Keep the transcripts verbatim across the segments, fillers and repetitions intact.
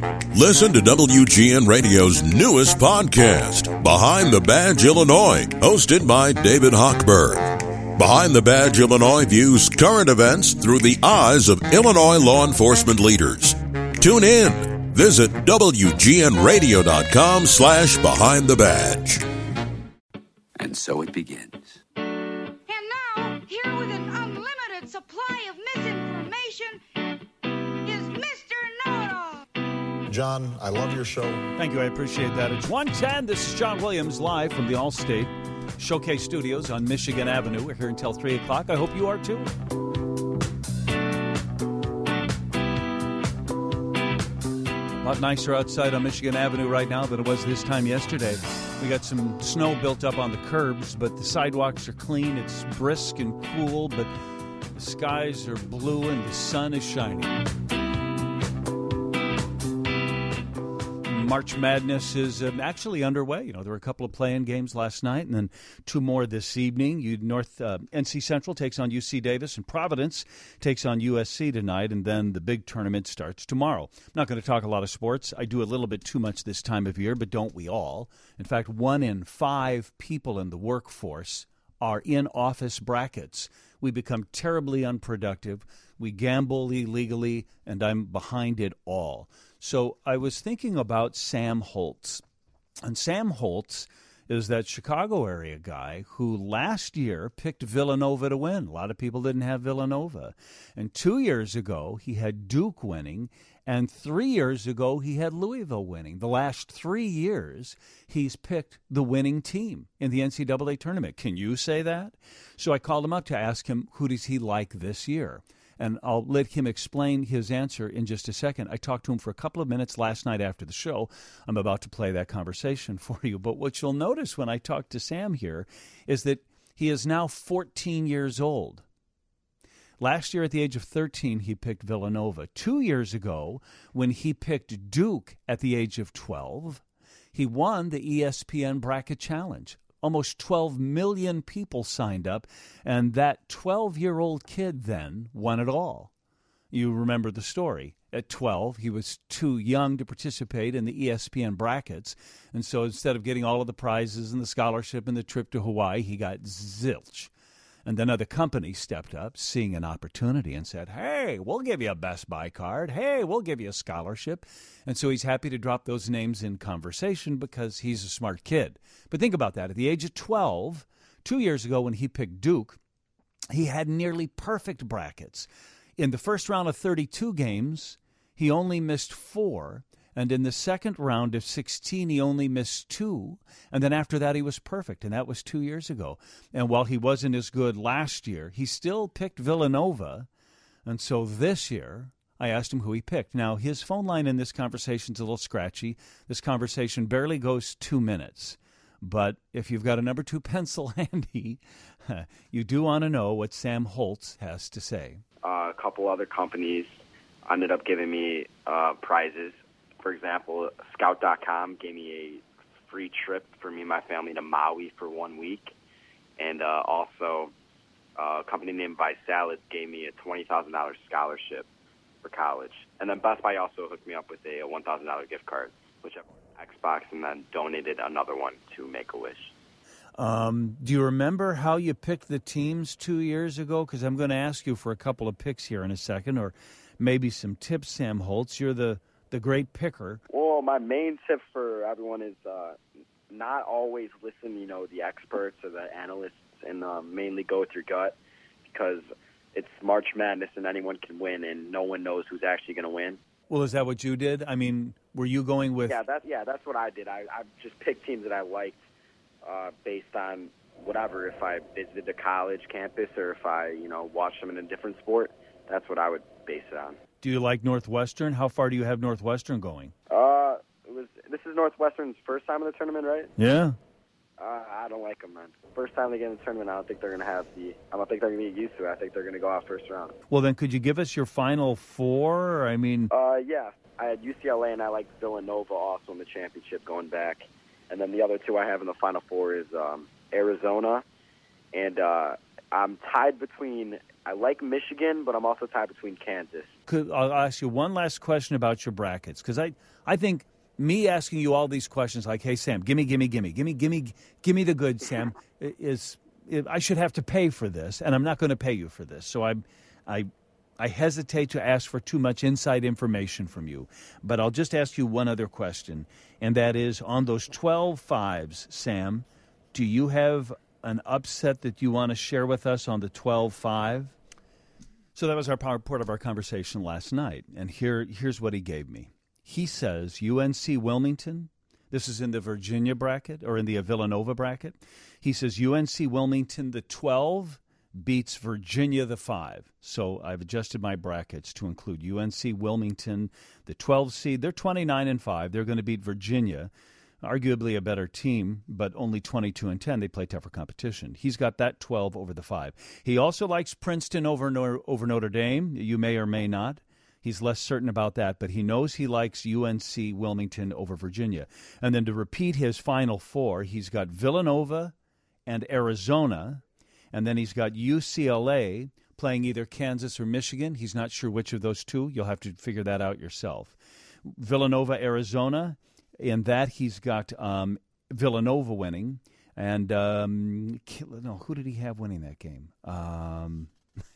Listen to W G N Radio's newest podcast, Behind the Badge Illinois, hosted by David Hochberg. Behind the Badge Illinois views current events through the eyes of Illinois law enforcement leaders. Tune in. Visit W G N radio dot com slash behind the badge. And so it begins. And now, here with an unlimited supply of misinformation is Mister Know-It-All. John, I love your show. Thank you. I appreciate that. It's one ten. This is John Williams live from the Allstate Showcase Studios on Michigan Avenue. We're here until three o'clock. I hope you are too. A lot nicer outside on Michigan Avenue right now than it was this time yesterday. We got some snow built up on the curbs, but the sidewalks are clean. It's brisk and cool, but the skies are blue and the sun is shining. March Madness is um, actually underway. You know, there were a couple of play-in games last night and then two more this evening. You, North uh, N C Central takes on U C Davis, and Providence takes on U S C tonight, and then the big tournament starts tomorrow. I'm not going to talk a lot of sports. I do a little bit too much this time of year, but don't we all? In fact, one in five people in the workforce are in office brackets. We become terribly unproductive. We gamble illegally, and I'm behind it all. So I was thinking about Sam Holtz. And Sam Holtz is that Chicago area guy who last year picked Villanova to win. A lot of people didn't have Villanova. And two years ago, he had Duke winning. And three years ago, he had Louisville winning. The last three years, he's picked the winning team in the N C double A tournament. Can you say that? So I called him up to ask him, who does he like this year? And I'll let him explain his answer in just a second. I talked to him for a couple of minutes last night after the show. I'm about to play that conversation for you. But what you'll notice when I talk to Sam here is that he is now fourteen years old. Last year at the age of thirteen, he picked Villanova. Two years ago, when he picked Duke at the age of twelve, he won the E S P N Bracket Challenge. Almost twelve million people signed up, and that twelve-year-old kid then won it all. You remember the story. At twelve, he was too young to participate in the E S P N brackets, and so instead of getting all of the prizes and the scholarship and the trip to Hawaii, he got zilch. And then other companies stepped up, seeing an opportunity, and said, hey, we'll give you a Best Buy card. Hey, we'll give you a scholarship. And so he's happy to drop those names in conversation because he's a smart kid. But think about that. At the age of twelve, two years ago when he picked Duke, he had nearly perfect brackets. In the first round of thirty-two games, he only missed four. And in the second round of sixteen, he only missed two. And then after that, he was perfect. And that was two years ago. And while he wasn't as good last year, he still picked Villanova. And so this year, I asked him who he picked. Now, his phone line in this conversation is a little scratchy. This conversation barely goes two minutes. But if you've got a number two pencil handy, you do want to know what Sam Holtz has to say. Uh, a couple other companies ended up giving me uh, prizes. For example, Scout dot com gave me a free trip for me and my family to Maui for one week. And uh, also, uh, a company named Buy Salads gave me a twenty thousand dollars scholarship for college. And then Best Buy also hooked me up with a one thousand dollars gift card, which I bought Xbox, and then donated another one to Make-A-Wish. Um, do you remember how you picked the teams two years ago? Because I'm going to ask you for a couple of picks here in a second, or maybe some tips, Sam Holtz. You're the the great picker. Well, my main tip for everyone is uh, not always listen, you know, the experts or the analysts, and uh, mainly go with your gut, because it's March Madness and anyone can win, and no one knows who's actually going to win. Well, is that what you did? I mean, were you going with... Yeah, that's, yeah, that's what I did. I, I just picked teams that I liked uh, based on whatever. If I visited a college campus or if I, you know, watched them in a different sport, that's what I would base it on. Do you like Northwestern? How far do you have Northwestern going? Uh, it was. This is Northwestern's first time in the tournament, right? Yeah. Uh, I don't like them, man. First time they get in the tournament, I don't think they're going to have the. I don't think they're going to get used to it. I think they're going to go out first round. Well, then, could you give us your final four? I mean, uh, yeah, I had U C L A and I like Villanova also in the championship going back, and then the other two I have in the final four is um, Arizona, and uh, I'm tied between I like Michigan, but I'm also tied between Kansas. Could, I'll ask you one last question about your brackets, because I, I think me asking you all these questions like, hey, Sam, gimme, gimme, gimme, gimme, gimme, gimme the goods, Sam, is, is I should have to pay for this, and I'm not going to pay you for this. So I, I, I hesitate to ask for too much inside information from you. But I'll just ask you one other question, and that is, on those twelve fives, Sam, do you have an upset that you want to share with us on the twelve five? So that was our part of our conversation last night, and here here's what he gave me. He says U N C Wilmington, this is in the Virginia bracket, or in the Villanova bracket. He says U N C Wilmington, the twelve, beats Virginia, the five. So I've adjusted my brackets to include U N C Wilmington, the twelve seed. They're twenty-nine and five. They're going to beat Virginia, arguably a better team, but only twenty-two and ten. They play tougher competition. He's got that twelve over the five. He also likes Princeton over, Nor- over Notre Dame. You may or may not. He's less certain about that, but he knows he likes U N C Wilmington over Virginia. And then to repeat his final four, he's got Villanova and Arizona, and then he's got U C L A playing either Kansas or Michigan. He's not sure which of those two. You'll have to figure that out yourself. Villanova, Arizona. In that, he's got um, Villanova winning. And, um, no, who did he have winning that game? Um,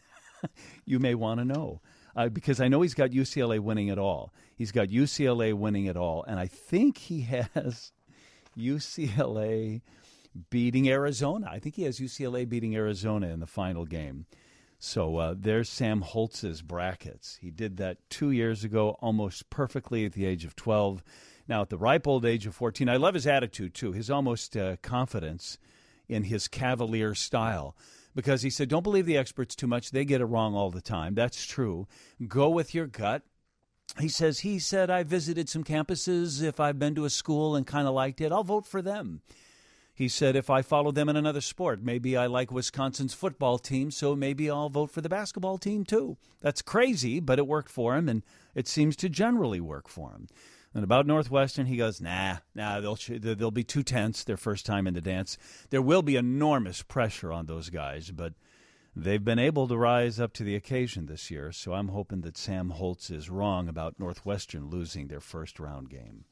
you may want to know. Uh, because I know he's got U C L A winning it all. He's got U C L A winning it all. And I think he has U C L A beating Arizona. I think he has U C L A beating Arizona in the final game. So uh, there's Sam Holtz's brackets. He did that two years ago almost perfectly at the age of twelve. Now, at the ripe old age of fourteen, I love his attitude, too, his almost uh, confidence in his cavalier style. Because he said, don't believe the experts too much. They get it wrong all the time. That's true. Go with your gut. He says, he said, I visited some campuses. If I've been to a school and kind of liked it, I'll vote for them. He said, if I follow them in another sport, maybe I like Wisconsin's football team, so maybe I'll vote for the basketball team too. That's crazy, but it worked for him, and it seems to generally work for him. And about Northwestern, he goes, nah, nah, they'll they'll be too tense their first time in the dance. There will be enormous pressure on those guys, but they've been able to rise up to the occasion this year, so I'm hoping that Sam Holtz is wrong about Northwestern losing their first-round game.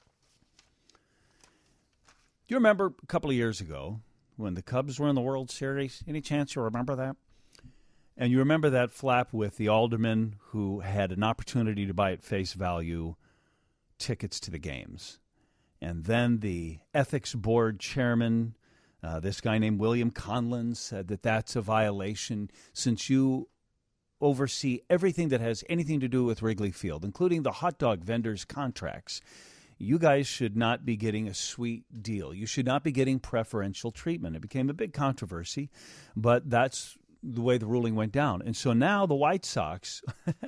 Do you remember a couple of years ago when the Cubs were in the World Series? Any chance you remember that? And you remember that flap with the alderman who had an opportunity to buy at face value tickets to the games. And then the ethics board chairman, uh, this guy named William Conlon, said that that's a violation since you oversee everything that has anything to do with Wrigley Field, including the hot dog vendors' contracts. You guys should not be getting a sweet deal. You should not be getting preferential treatment. It became a big controversy, but that's the way the ruling went down. And so now the White Sox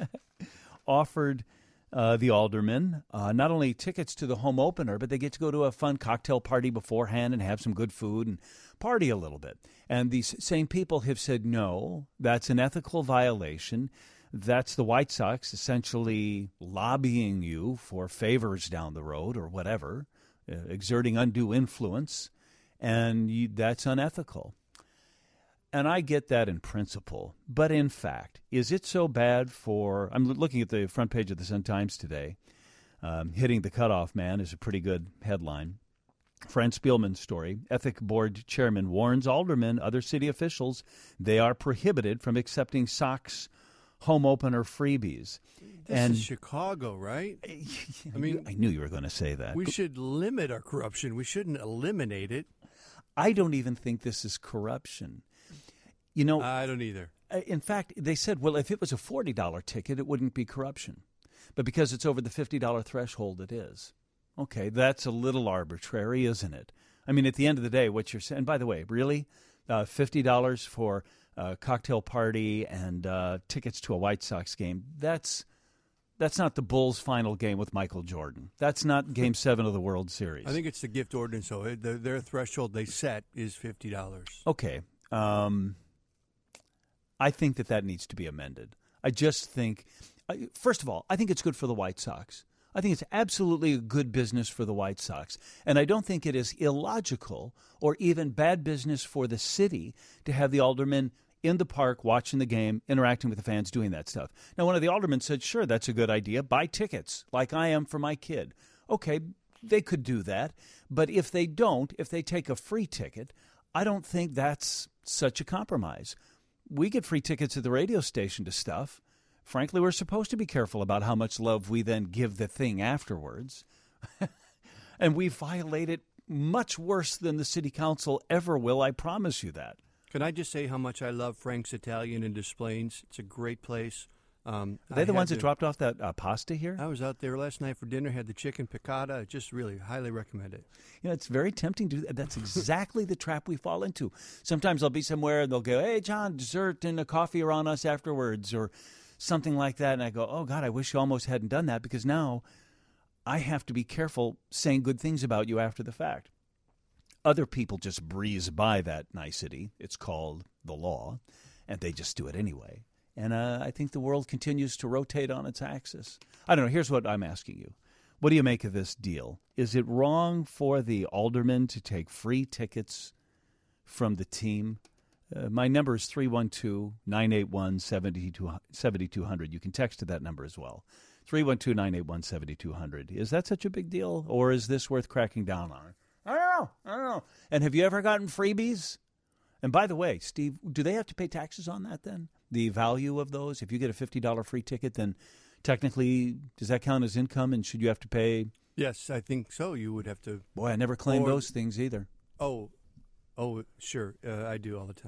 offered Uh, the alderman, uh, not only tickets to the home opener, but they get to go to a fun cocktail party beforehand and have some good food and party a little bit. And these same people have said, no, that's an ethical violation. That's the White Sox essentially lobbying you for favors down the road or whatever, uh, exerting undue influence, and you, that's unethical. And I get that in principle, but in fact, is it so bad for, I'm looking at the front page of the Sun-Times today, um, hitting the cutoff man is a pretty good headline. Fran Spielman's story, Ethic Board Chairman warns aldermen, other city officials, they are prohibited from accepting Sox home opener freebies. This and is Chicago, right? I mean, I knew you were going to say that. We should limit our corruption. We shouldn't eliminate it. I don't even think this is corruption. You know, I don't either. In fact, they said, well, if it was a forty dollars ticket, it wouldn't be corruption. But because it's over the fifty dollars threshold, it is. Okay, that's a little arbitrary, isn't it? I mean, at the end of the day, what you're saying, and by the way, really, uh, fifty dollars for a cocktail party and uh, tickets to a White Sox game, that's that's not the Bulls' final game with Michael Jordan. That's not Game seven of the World Series. I think it's the gift ordinance, so their, their threshold they set is fifty dollars. Okay. Um, I think that that needs to be amended. I just think, first of all, I think it's good for the White Sox. I think it's absolutely a good business for the White Sox. And I don't think it is illogical or even bad business for the city to have the aldermen in the park, watching the game, interacting with the fans, doing that stuff. Now, one of the aldermen said, sure, that's a good idea. Buy tickets like I am for my kid. Okay, they could do that. But if they don't, if they take a free ticket, I don't think that's such a compromise. We get free tickets at the radio station to stuff. Frankly, we're supposed to be careful about how much love we then give the thing afterwards. And we violate it much worse than the city council ever will, I promise you that. Can I just say how much I love Frank's Italian in Des Plaines? It's a great place. Um, Are they I the ones to, that dropped off that uh, pasta here? I was out there last night for dinner, had the chicken piccata. I just really highly recommend it. You know, it's very tempting to do that. That's exactly the trap we fall into. Sometimes I'll be somewhere and they'll go, hey, John, dessert and a coffee are on us afterwards or something like that. And I go, oh, God, I wish you almost hadn't done that because now I have to be careful saying good things about you after the fact. Other people just breeze by that nicety. It's called the law, and they just do it anyway. And uh, I think the world continues to rotate on its axis. I don't know. Here's what I'm asking you. What do you make of this deal? Is it wrong for the aldermen to take free tickets from the team? Uh, my number is three one two, nine eight one, seven two zero zero. You can text to that number as well. three one two, nine eight one, seven two zero zero. Is that such a big deal, or is this worth cracking down on? I don't know. I don't know. And have you ever gotten freebies? And by the way, Steve, do they have to pay taxes on that then? The value of those? If you get a fifty dollars free ticket, then technically, does that count as income? And should you have to pay? Yes, I think so. You would have to. Boy, I never claimed or, those things either. Oh, oh, sure. Uh, I do all the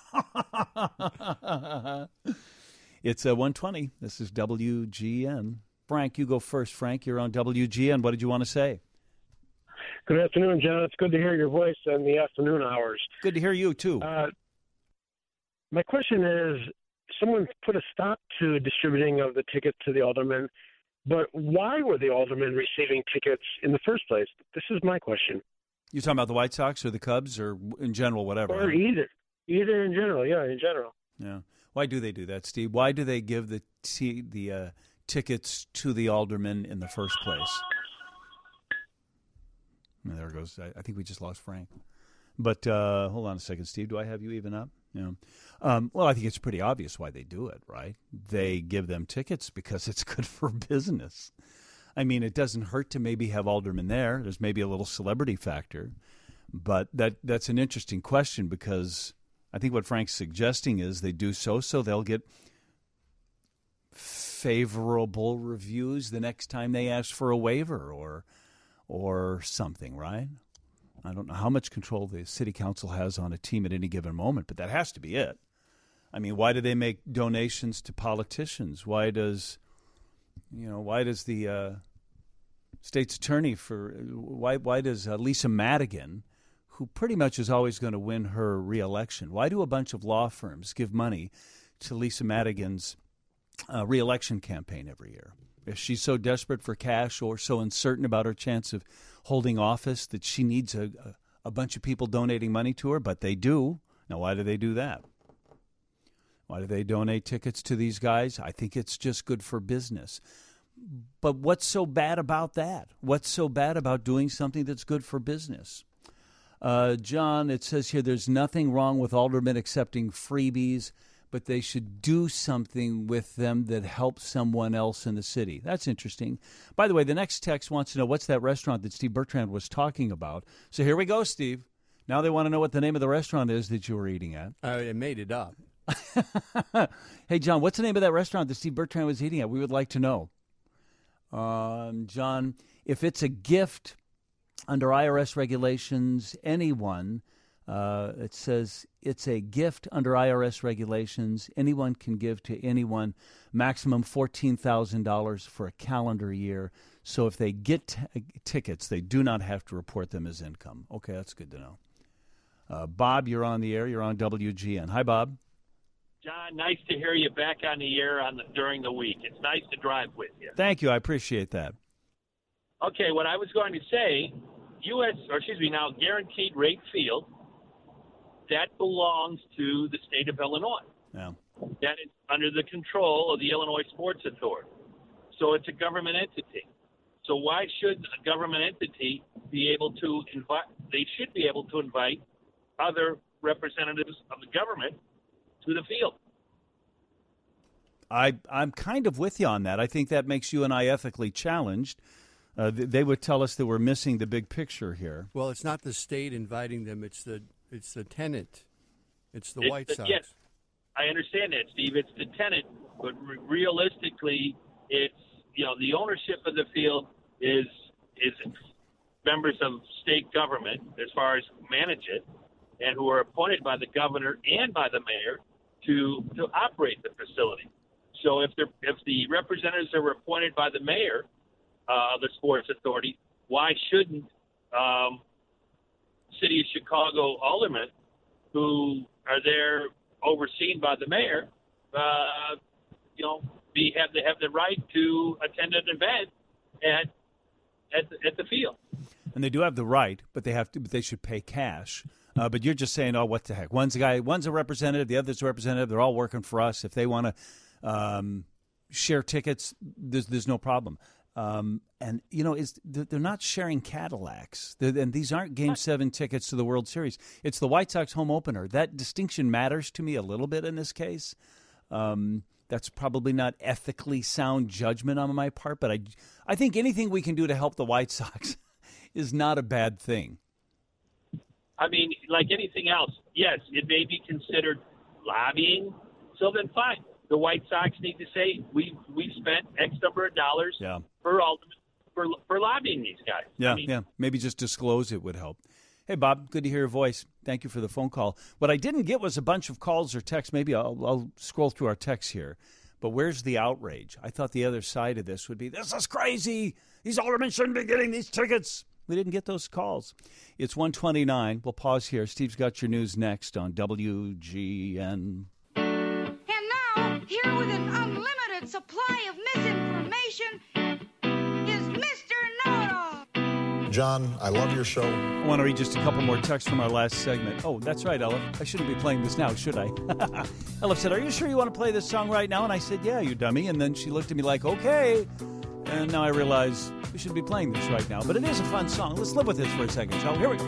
time. It's uh, one twenty. This is W G N. Frank, you go first. Frank, you're on W G N. What did you want to say? Good afternoon, John. It's good to hear your voice in the afternoon hours. Good to hear you, too. Uh, my question is, someone put a stop to distributing of the tickets to the aldermen, but why were the aldermen receiving tickets in the first place? This is my question. You talking about the White Sox or the Cubs or in general, whatever? Or huh? either. Either in general, yeah, in general. Yeah. Why do they do that, Steve? Why do they give the t- the uh, tickets to the aldermen in the first place? There it goes. I, I think we just lost Frank. But uh, hold on a second, Steve. Do I have you even up? Yeah. Um, well, I think it's pretty obvious why they do it, right? They give them tickets because it's good for business. I mean, it doesn't hurt to maybe have aldermen there. There's maybe a little celebrity factor. But that that's an interesting question because I think what Frank's suggesting is they do so so they'll get favorable reviews the next time they ask for a waiver or or something, right? I don't know how much control the city council has on a team at any given moment, but that has to be it. I mean, why do they make donations to politicians? Why does, you know, why does the uh, state's attorney for, why why does uh, Lisa Madigan, who pretty much is always going to win her reelection, why do a bunch of law firms give money to Lisa Madigan's uh, reelection campaign every year? If she's so desperate for cash or so uncertain about her chance of holding office that she needs a, a, a bunch of people donating money to her, but they do. Now, why do they do that? Why do they donate tickets to these guys? I think it's just good for business. But what's so bad about that? What's so bad about doing something that's good for business? Uh, John, it says here there's nothing wrong with aldermen accepting freebies, but they should do something with them that helps someone else in the city. That's interesting. By the way, the next text wants to know what's that restaurant that Steve Bertrand was talking about. So here we go, Steve. Now they want to know what the name of the restaurant is that you were eating at. I made it up. Hey, John, what's the name of that restaurant that Steve Bertrand was eating at? We would like to know. Um, John, if it's a gift under I R S regulations, anyone... Uh, it says it's a gift under I R S regulations. Anyone can give to anyone, maximum fourteen thousand dollars for a calendar year. So if they get t- tickets, they do not have to report them as income. Okay, that's good to know. Uh, Bob, you're on the air. You're on W G N. Hi, Bob. John, nice to hear you back on the air on the, during the week. It's nice to drive with you. Thank you. I appreciate that. Okay, what I was going to say, U S or excuse me, now Guaranteed Rate Field, that belongs to the state of Illinois. Yeah. That is under the control of the Illinois Sports Authority. So it's a government entity. So why should a government entity be able to invite, they should be able to invite other representatives of the government to the field. I, I'm kind of with you on that. I think that makes you and I ethically challenged. Uh, th- they would tell us that we're missing the big picture here. Well, it's not the state inviting them; it's the it's the tenant, it's the It's White the- Sox. Yes, I understand that, Steve. It's the tenant, but re- realistically, it's you know the ownership of the field is is members of state government as far as manage it, and who are appointed by the governor and by the mayor to to operate the facility. So if they're if the representatives are appointed by the mayor uh, of the sports authority, why shouldn't um, City of Chicago aldermen, who are there overseen by the mayor, uh, you know, be have the have the right to attend an event at at the, at the field? And they do have the right, but they have to. But they should pay cash. Uh, but you're just saying, oh, what the heck? One's a guy, one's a representative, the other's a representative. They're all working for us. If they want to um, share tickets, there's there's no problem. Um, and you know, it's, they're not sharing Cadillacs, they're, and these aren't Game Seven tickets to the World Series. It's the White Sox home opener. That distinction matters to me a little bit in this case. Um, that's probably not ethically sound judgment on my part, but I, I think anything we can do to help the White Sox is not a bad thing. I mean, like anything else, yes, it may be considered lobbying. So then, fine. The White Sox need to say we we spent X number of dollars Yeah. for ultimate for for lobbying these guys. Yeah, I mean, yeah. Maybe just disclose it would help. Hey, Bob, good to hear your voice. Thank you for the phone call. What I didn't get was a bunch of calls or texts. Maybe I'll, I'll scroll through our texts here. But where's the outrage? I thought the other side of this would be, this is crazy. These aldermen shouldn't be getting these tickets. We didn't get those calls. It's one twenty-nine. We'll pause here. Steve's got your news next on W G N. And now, here with an unlimited supply of misinformation is Mister Know-It-All. John, I love your show. I want to read just a couple more texts from our last segment. Oh, that's right, Ella. I shouldn't be playing this now, should I? Ella said, are you sure you want to play this song right now? And I said, yeah, you dummy. And then she looked at me like, okay. And now I realize we should be playing this right now. But it is a fun song. Let's live with this for a second, shall we? Here we go.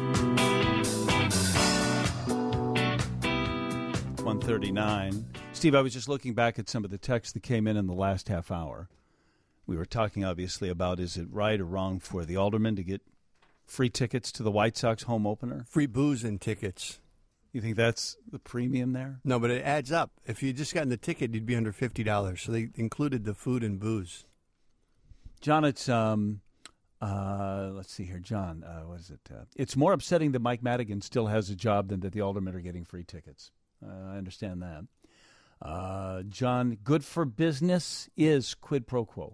one thirty-nine. Steve, I was just looking back at some of the texts that came in in the last half hour. We were talking, obviously, about is it right or wrong for the alderman to get free tickets to the White Sox home opener? Free booze and tickets. You think that's the premium there? No, but it adds up. If you just gotten the ticket, you'd be under fifty dollars. So they included the food and booze. John, it's, um, uh, let's see here, John, uh, what is it? Uh, it's more upsetting that Mike Madigan still has a job than that the aldermen are getting free tickets. Uh, I understand that. Uh, John, good for business is quid pro quo.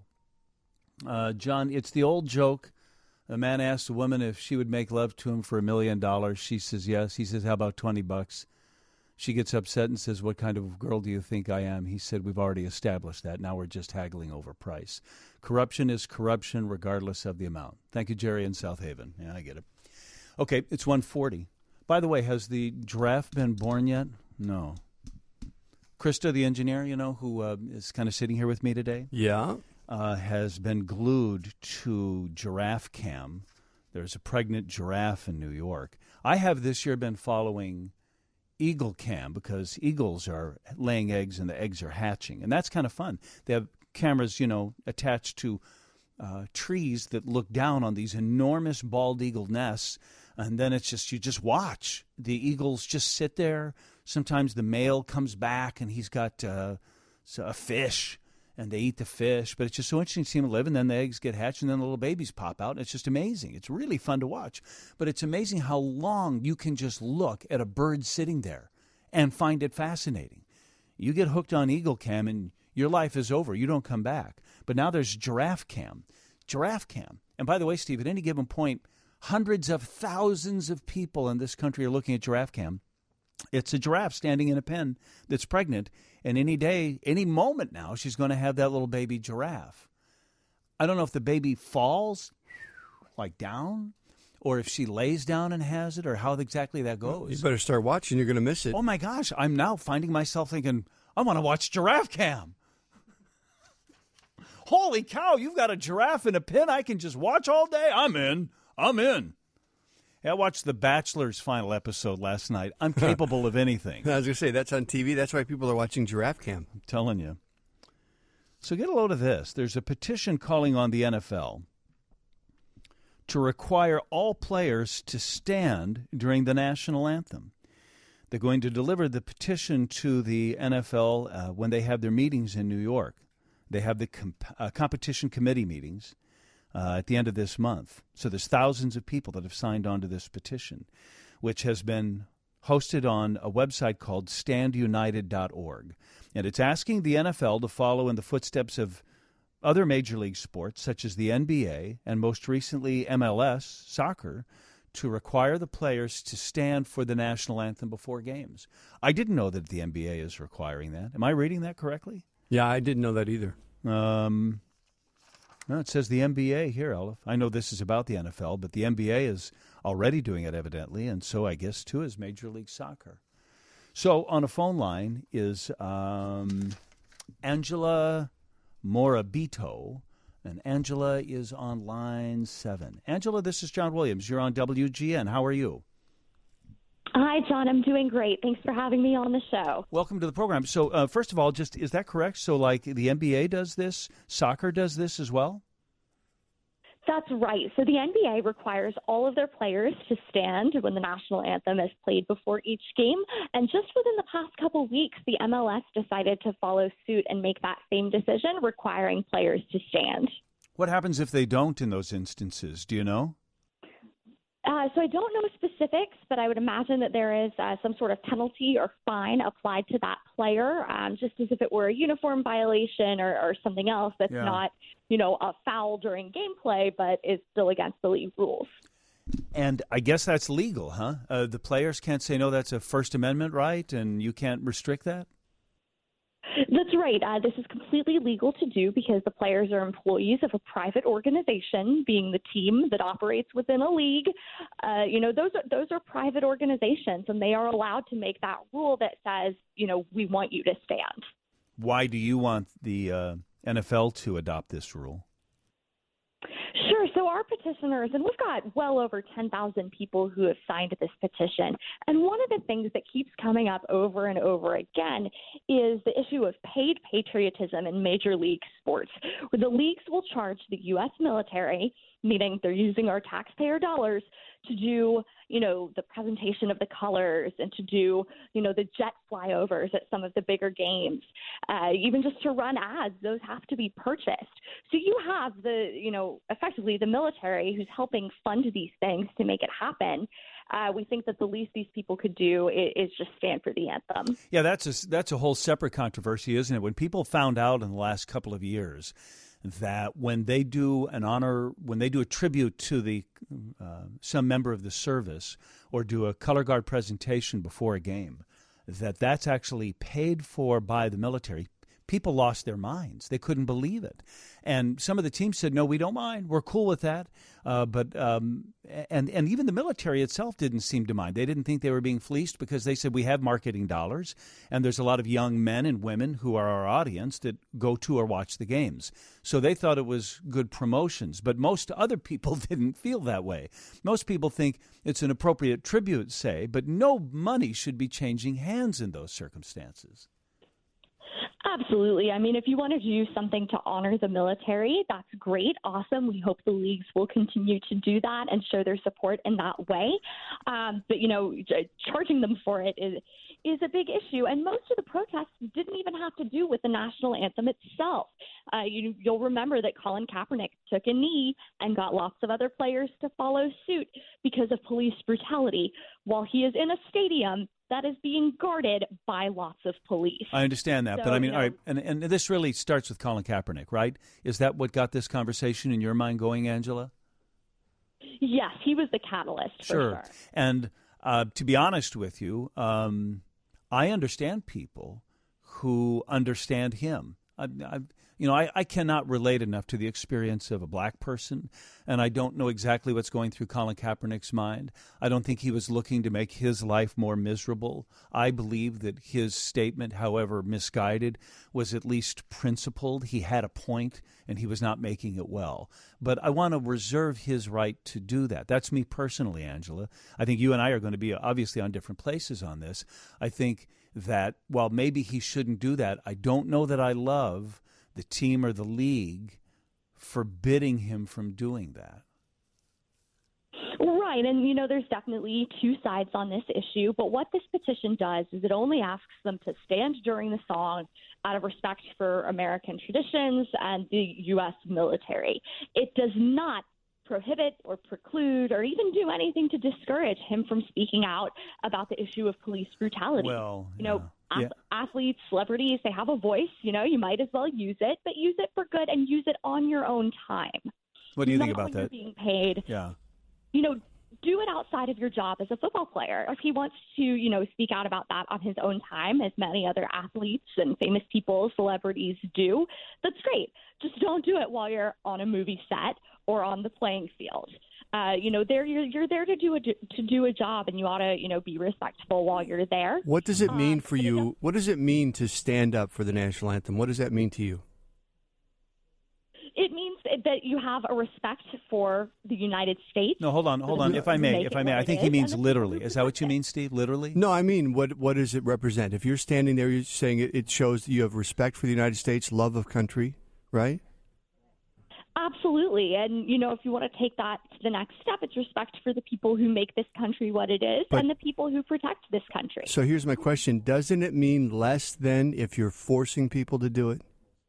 Uh, John, it's the old joke. A man asks a woman if she would make love to him for a million dollars. She says yes. He says, how about twenty bucks? She gets upset and says, what kind of girl do you think I am? He said, we've already established that. Now we're just haggling over price. Corruption is corruption regardless of the amount. Thank you, Jerry in South Haven. Yeah, I get it. Okay, it's one forty. By the way, has the giraffe been born yet? No. Krista, the engineer, you know, who uh, is kind of sitting here with me today, Yeah. uh, has been glued to Giraffe Cam. There's a pregnant giraffe in New York. I have this year been following Eagle Cam because eagles are laying eggs and the eggs are hatching. And that's kind of fun. They have cameras, you know, attached to uh, trees that look down on these enormous bald eagle nests. And then it's just, you just watch. The eagles just sit there. Sometimes the male comes back and he's got uh, a fish and they eat the fish. But it's just so interesting to see them live. And then the eggs get hatched and then the little babies pop out. It's just amazing. It's really fun to watch. But it's amazing how long you can just look at a bird sitting there and find it fascinating. You get hooked on Eagle Cam and your life is over. You don't come back. But now there's Giraffe Cam. Giraffe Cam. And by the way, Steve, at any given point, hundreds of thousands of people in this country are looking at Giraffe Cam. It's a giraffe standing in a pen that's pregnant, and any day, any moment now, she's going to have that little baby giraffe. I don't know if the baby falls, like down, or if she lays down and has it, or how exactly that goes. You better start watching. You're going to miss it. Oh, my gosh. I'm now finding myself thinking, I want to watch Giraffe Cam. Holy cow, you've got a giraffe in a pen I can just watch all day? I'm in. I'm in. Hey, I watched The Bachelor's final episode last night. I'm capable of anything. I was going to say, that's on T V. That's why people are watching Giraffe Cam. I'm telling you. So get a load of this. There's a petition calling on the N F L to require all players to stand during the national anthem. They're going to deliver the petition to the N F L uh, when they have their meetings in New York. They have the comp- uh, competition committee meetings uh, at the end of this month. So there's thousands of people that have signed on to this petition, which has been hosted on a website called stand united dot org. And it's asking the N F L to follow in the footsteps of other major league sports, such as the N B A and most recently M L S, soccer, to require the players to stand for the national anthem before games. I didn't know that the N B A is requiring that. Am I reading that correctly? Yeah, I didn't know that either. Um, no, it says the N B A here, Olive. I know this is about the N F L, but the N B A is already doing it, evidently, and so I guess, too, is Major League Soccer. So on a phone line is um, Angela Morabito, and Angela is on line seven. Angela, this is John Williams. You're on W G N. How are you? Hi, John. I'm doing great. Thanks for having me on the show. Welcome to the program. So, uh, first of all, just is that correct? So, like, the N B A does this, soccer does this as well? That's right. So the N B A requires all of their players to stand when the national anthem is played before each game. And just within the past couple of weeks, the M L S decided to follow suit and make that same decision, requiring players to stand. What happens if they don't in those instances? Do you know? Uh, so I don't know specifics, but I would imagine that there is uh, some sort of penalty or fine applied to that player, um, just as if it were a uniform violation or, or something else that's yeah. not, you know, a foul during gameplay, but is still against the league rules. And I guess that's legal, huh? Uh, the players can't say, no, that's a First Amendment right, and you can't restrict that? That's right. Uh, this is completely legal to do because the players are employees of a private organization, being the team that operates within a league. Uh, you know, those are, those are private organizations, and they are allowed to make that rule that says, you know, we want you to stand. Why do you want the uh, N F L to adopt this rule? Sure. So our petitioners, and we've got well over ten thousand people who have signed this petition. And one of the things that keeps coming up over and over again is the issue of paid patriotism in major league sports, where the leagues will charge the U S military, meaning they're using our taxpayer dollars, to do, you know, the presentation of the colors and to do, you know, the jet flyovers at some of the bigger games. Uh, even just to run ads, those have to be purchased. So you have the, you know, effectively the military who's helping fund these things to make it happen. Uh, we think that the least these people could do is, is just stand for the anthem. Yeah, that's a, that's a whole separate controversy, isn't it? When people found out in the last couple of years that when they do an honor, when they do a tribute to the uh, some member of the service or do a color guard presentation before a game, that that's actually paid for by the military. People lost their minds. They couldn't believe it. And some of the teams said, no, we don't mind. We're cool with that. Uh, but um, and, and even the military itself didn't seem to mind. They didn't think they were being fleeced because they said we have marketing dollars, and there's a lot of young men and women who are our audience that go to or watch the games. So they thought it was good promotions. But most other people didn't feel that way. Most people think it's an appropriate tribute, say, but no money should be changing hands in those circumstances. Absolutely. I mean, if you want to do something to honor the military, that's great. Awesome. We hope the leagues will continue to do that and show their support in that way. Um, but, you know, charging them for it is is a big issue. And most of the protests didn't even have to do with the national anthem itself. Uh, you, you'll remember that Colin Kaepernick took a knee and got lots of other players to follow suit because of police brutality while he is in a stadium that is being guarded by lots of police. I understand that, so, but I mean, you know, all right, and, and this really starts with Colin Kaepernick, right? Is that what got this conversation in your mind going, Angela? Yes, he was the catalyst, for sure. sure. And uh, to be honest with you, um, I understand people who understand him. I, I, You know, I, I cannot relate enough to the experience of a black person, and I don't know exactly what's going through Colin Kaepernick's mind. I don't think he was looking to make his life more miserable. I believe that his statement, however misguided, was at least principled. He had a point, and he was not making it well. But I want to reserve his right to do that. That's me personally, Angela. I think you and I are going to be obviously on different places on this. I think that while maybe he shouldn't do that, I don't know that I love the team or the league forbidding him from doing that. Right. And, you know, there's definitely two sides on this issue. But what this petition does is it only asks them to stand during the song out of respect for American traditions and the U S military. It does not prohibit or preclude or even do anything to discourage him from speaking out about the issue of police brutality. Well, you know, yeah. Yeah. athletes, celebrities, they have a voice. You know, you might as well use it, but use it for good and use it on your own time. What do you Not think about when that? You're being paid. Yeah. You know, do it outside of your job as a football player. If he wants to, you know, speak out about that on his own time, as many other athletes and famous people, celebrities do, that's great. Just don't do it while you're on a movie set or on the playing field. Uh, you know, there you're, you're there to do a to do a job, and you ought to, you know, be respectful while you're there. What does it mean um, for you? What does it mean to stand up for the national anthem? What does that mean to you? It means that you have a respect for the United States. No, hold on, hold on. If I may, if I may, I think he means literally. Is that what you mean, Steve? Literally? No, I mean, what what does it represent? If you're standing there, you're saying it, it shows that you have respect for the United States, love of country, right? Absolutely. And, you know, if you want to take that to the next step, it's respect for the people who make this country what it is But- and the people who protect this country. So here's my question. Doesn't it mean less than if you're forcing people to do it?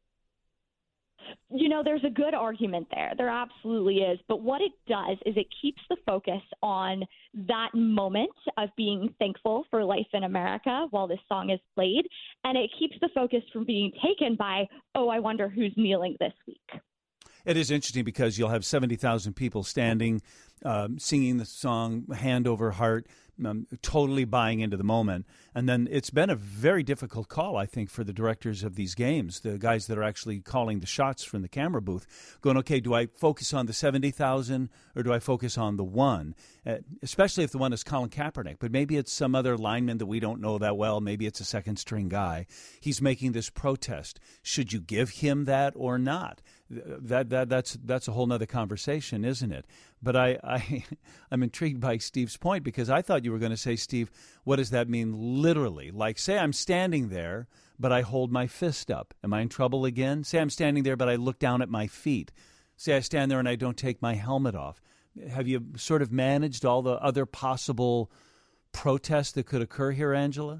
You know, there's a good argument there. There absolutely is. But what it does is it keeps the focus on that moment of being thankful for life in America while this song is played. And it keeps the focus from being taken by, oh, I wonder who's kneeling this week. It is interesting because you'll have seventy thousand people standing, um, singing the song hand over heart, um, totally buying into the moment. And then it's been a very difficult call, I think, for the directors of these games, the guys that are actually calling the shots from the camera booth, going, okay, do I focus on the seventy thousand or do I focus on the one? Uh, especially if the one is Colin Kaepernick. But maybe it's some other lineman that we don't know that well. Maybe it's a second-string guy. He's making this protest. Should you give him that or not? That that that's that's a whole nother conversation, isn't it? But I, I I'm intrigued by Steve's point because I thought you were going to say, Steve, what does that mean literally? Like, say I'm standing there, but I hold my fist up. Am I in trouble again? Say I'm standing there, but I look down at my feet. Say I stand there and I don't take my helmet off. Have you sort of managed all the other possible protests that could occur here, Angela?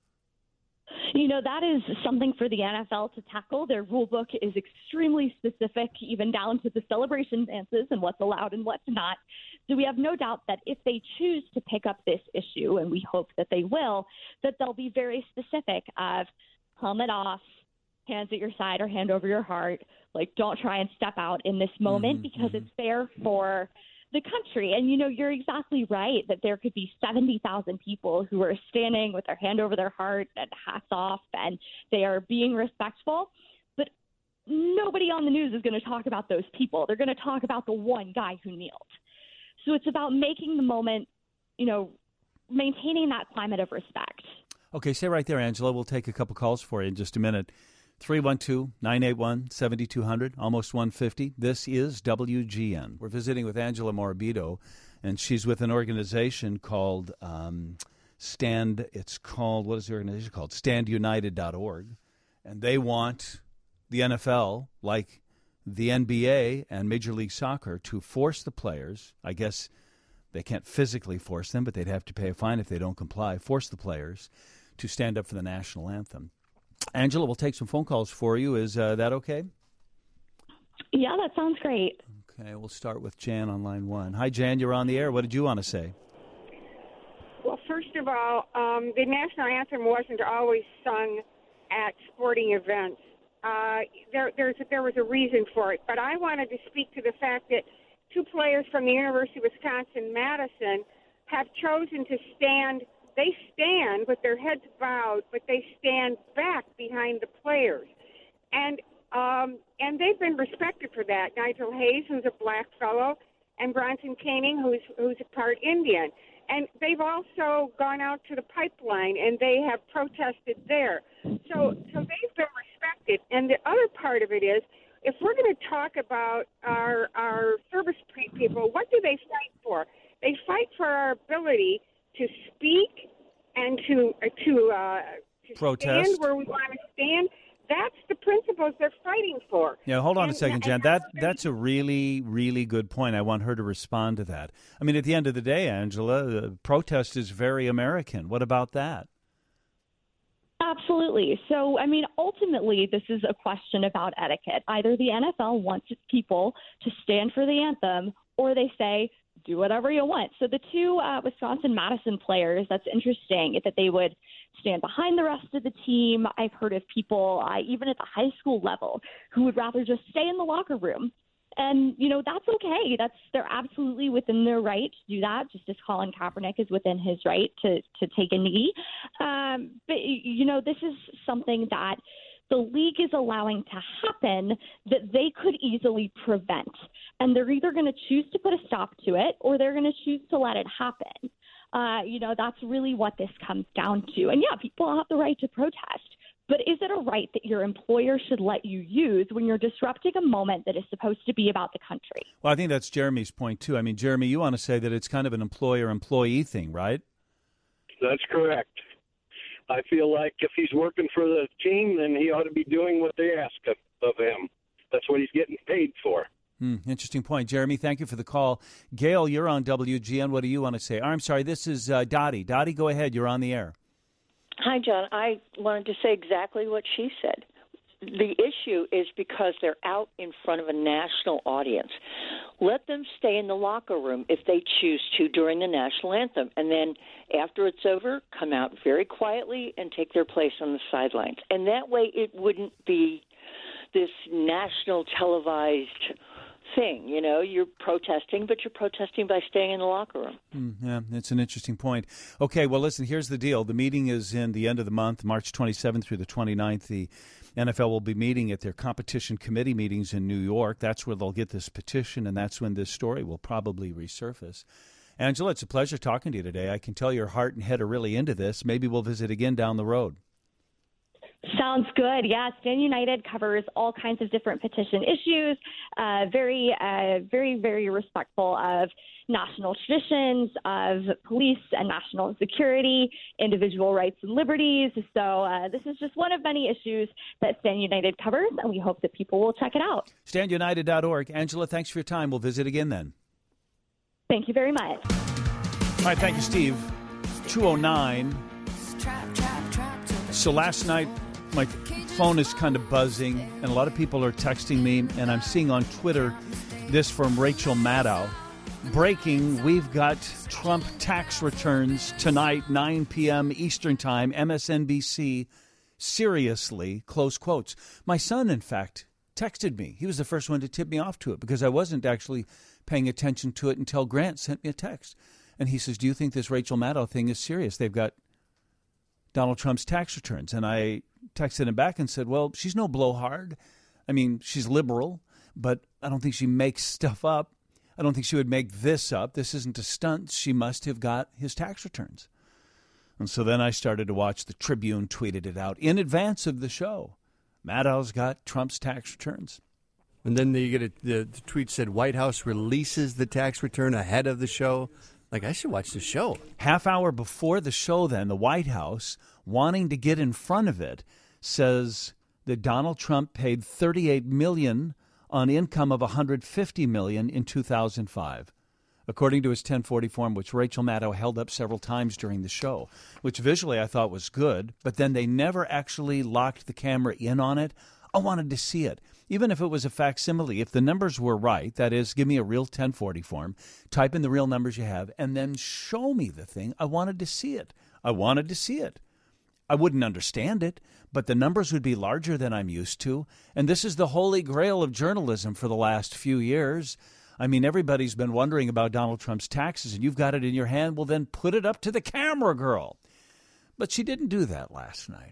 You know, that is something for the N F L to tackle. Their rule book is extremely specific, even down to the celebration dances and what's allowed and what's not. So we have no doubt that if they choose to pick up this issue, and we hope that they will, that they'll be very specific of helmet off, hands at your side or hand over your heart. Like, don't try and step out in this moment mm-hmm. because it's fair for the country. And, you know, you're exactly right that there could be seventy thousand people who are standing with their hand over their heart and hats off, and they are being respectful. But nobody on the news is going to talk about those people. They're going to talk about the one guy who kneeled. So it's about making the moment, you know, maintaining that climate of respect. Okay, stay right there, Angela. We'll take a couple calls for you in just a minute. three one two, nine eight one, seven two zero zero, almost one fifty. This is W G N. We're visiting with Angela Morabito, and she's with an organization called um, Stand, it's called, what is the organization called? stand united dot org. And they want the N F L, like the N B A and Major League Soccer, to force the players, I guess they can't physically force them, but they'd have to pay a fine if they don't comply, force the players to stand up for the national anthem. Angela, we'll take some phone calls for you. Is uh, that okay? Yeah, that sounds great. Okay, we'll start with Jan on line one. Hi, Jan, you're on the air. What did you want to say? Well, first of all, um, the national anthem wasn't always sung at sporting events. Uh, there, there's, there was a reason for it. But I wanted to speak to the fact that two players from the University of Wisconsin-Madison have chosen to stand. They stand with their heads bowed, but they stand back behind the players. And Um, and they've been respected for that. Nigel Hayes, who's a black fellow, and Bronson Koenig, who's who's a part Indian. And they've also gone out to the pipeline, and they have protested there. So, so they've been respected. And the other part of it is, if we're going to talk about our our service people, what do they fight for? They fight for our ability to speak and to uh, to, uh, to protest stand where we want to stand. That's the principles they're fighting for. Yeah, hold on and, a second, Jen. That that's a really, really good point. I want her to respond to that. I mean, at the end of the day, Angela, the protest is very American. What about that? Absolutely. So, I mean, ultimately, this is a question about etiquette. Either the N F L wants its people to stand for the anthem, or they say, do whatever you want. So the two uh, Wisconsin-Madison players, that's interesting that they would stand behind the rest of the team. I've heard of people, uh, even at the high school level, who would rather just stay in the locker room. And, you know, that's okay. That's they're absolutely within their right to do that, just as Colin Kaepernick is within his right to, to take a knee. Um, but, you know, this is something that the league is allowing to happen that they could easily prevent. And they're either going to choose to put a stop to it or they're going to choose to let it happen. Uh, you know, that's really what this comes down to. And, yeah, people have the right to protest. But is it a right that your employer should let you use when you're disrupting a moment that is supposed to be about the country? Well, I think that's Jeremy's point, too. I mean, Jeremy, you want to say that it's kind of an employer-employee thing, right? That's correct. I feel like if he's working for the team, then he ought to be doing what they ask of, of him. That's what he's getting paid for. Hmm, interesting point. Jeremy, thank you for the call. Gail, you're on W G N. What do you want to say? Oh, I'm sorry, this is uh, Dottie. Dottie, go ahead. You're on the air. Hi, John. I wanted to say exactly what she said. The issue is because they're out in front of a national audience. Let them stay in the locker room if they choose to during the national anthem. And then after it's over, come out very quietly and take their place on the sidelines. And that way it wouldn't be this national televised thing. You know, you're protesting, but you're protesting by staying in the locker room. Mm, yeah, it's an interesting point. Okay, well, listen, here's the deal. The meeting is in the end of the month, March twenty-seventh through the twenty-ninth. The N F L will be meeting at their competition committee meetings in New York. That's where they'll get this petition, and that's when this story will probably resurface. Angela, it's a pleasure talking to you today. I can tell your heart and head are really into this. Maybe we'll visit again down the road. Sounds good. Yeah, Stand United covers all kinds of different petition issues, uh, very, uh, very, very respectful of national traditions, of police and national security, individual rights and liberties. So uh, this is just one of many issues that Stand United covers, and we hope that people will check it out. stand united dot org. Angela, thanks for your time. We'll visit again then. Thank you very much. All right, thank you, Steve. two oh nine. So last night, my phone is kind of buzzing, and a lot of people are texting me, and I'm seeing on Twitter this from Rachel Maddow. Breaking, we've got Trump tax returns tonight, nine p.m. Eastern Time, M S N B C. Seriously, close quotes. My son, in fact, texted me. He was the first one to tip me off to it because I wasn't actually paying attention to it until Grant sent me a text. And he says, do you think this Rachel Maddow thing is serious? They've got Donald Trump's tax returns. And I texted him back and said, well, she's no blowhard. I mean, she's liberal, but I don't think she makes stuff up. I don't think she would make this up. This isn't a stunt. She must have got his tax returns. And so then I started to watch. The Tribune tweeted it out in advance of the show. Maddow's got Trump's tax returns. And then you get a, the, the tweet said White House releases the tax return ahead of the show. Like, I should watch the show. Half hour before the show, then, the White House, wanting to get in front of it, says that Donald Trump paid thirty-eight million dollars on income of one hundred fifty million dollars in two thousand five, according to his ten forty form, which Rachel Maddow held up several times during the show, which visually I thought was good, but then they never actually locked the camera in on it. I wanted to see it. Even if it was a facsimile, if the numbers were right, that is, give me a real ten forty form, type in the real numbers you have, and then show me the thing, I wanted to see it. I wanted to see it. I wouldn't understand it, but the numbers would be larger than I'm used to. And this is the holy grail of journalism for the last few years. I mean, everybody's been wondering about Donald Trump's taxes, and you've got it in your hand. Well, then put it up to the camera, girl. But she didn't do that last night.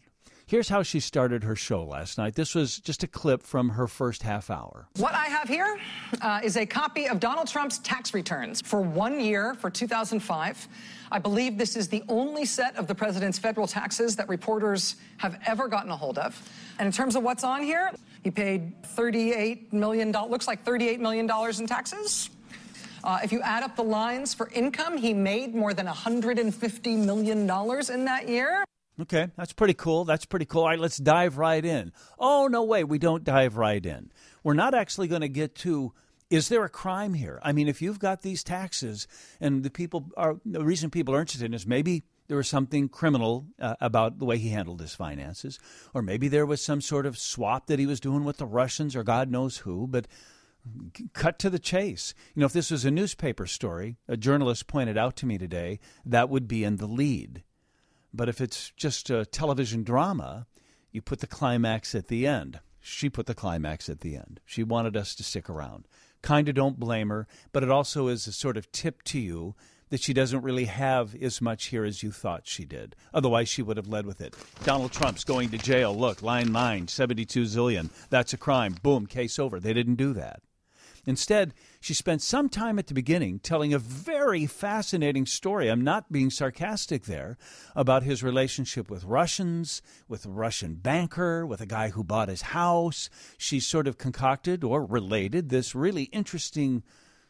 Here's how she started her show last night. This was just a clip from her first half hour. What I have here uh, is a copy of Donald Trump's tax returns for one year for two thousand five. I believe this is the only set of the president's federal taxes that reporters have ever gotten a hold of. And in terms of what's on here, he paid thirty-eight million dollars, looks like thirty-eight million dollars in taxes. Uh, if you add up the lines for income, he made more than one hundred fifty million dollars in that year. Okay, that's pretty cool. That's pretty cool. All right, let's dive right in. Oh, no way, we don't dive right in. We're not actually going to get to, is there a crime here? I mean, if you've got these taxes and the people are, the reason people are interested in is maybe there was something criminal uh, about the way he handled his finances, or maybe there was some sort of swap that he was doing with the Russians or God knows who, but cut to the chase. You know, if this was a newspaper story, a journalist pointed out to me today, that would be in the lead. But if it's just a television drama, you put the climax at the end. She put the climax at the end. She wanted us to stick around. Kind of don't blame her, but it also is a sort of tip to you that she doesn't really have as much here as you thought she did. Otherwise, she would have led with it. Donald Trump's going to jail. Look, line nine, seventy-two zillion. That's a crime. Boom, case over. They didn't do that. Instead, she spent some time at the beginning telling a very fascinating story. I'm not being sarcastic there, about his relationship with Russians, with a Russian banker, with a guy who bought his house. She sort of concocted or related this really interesting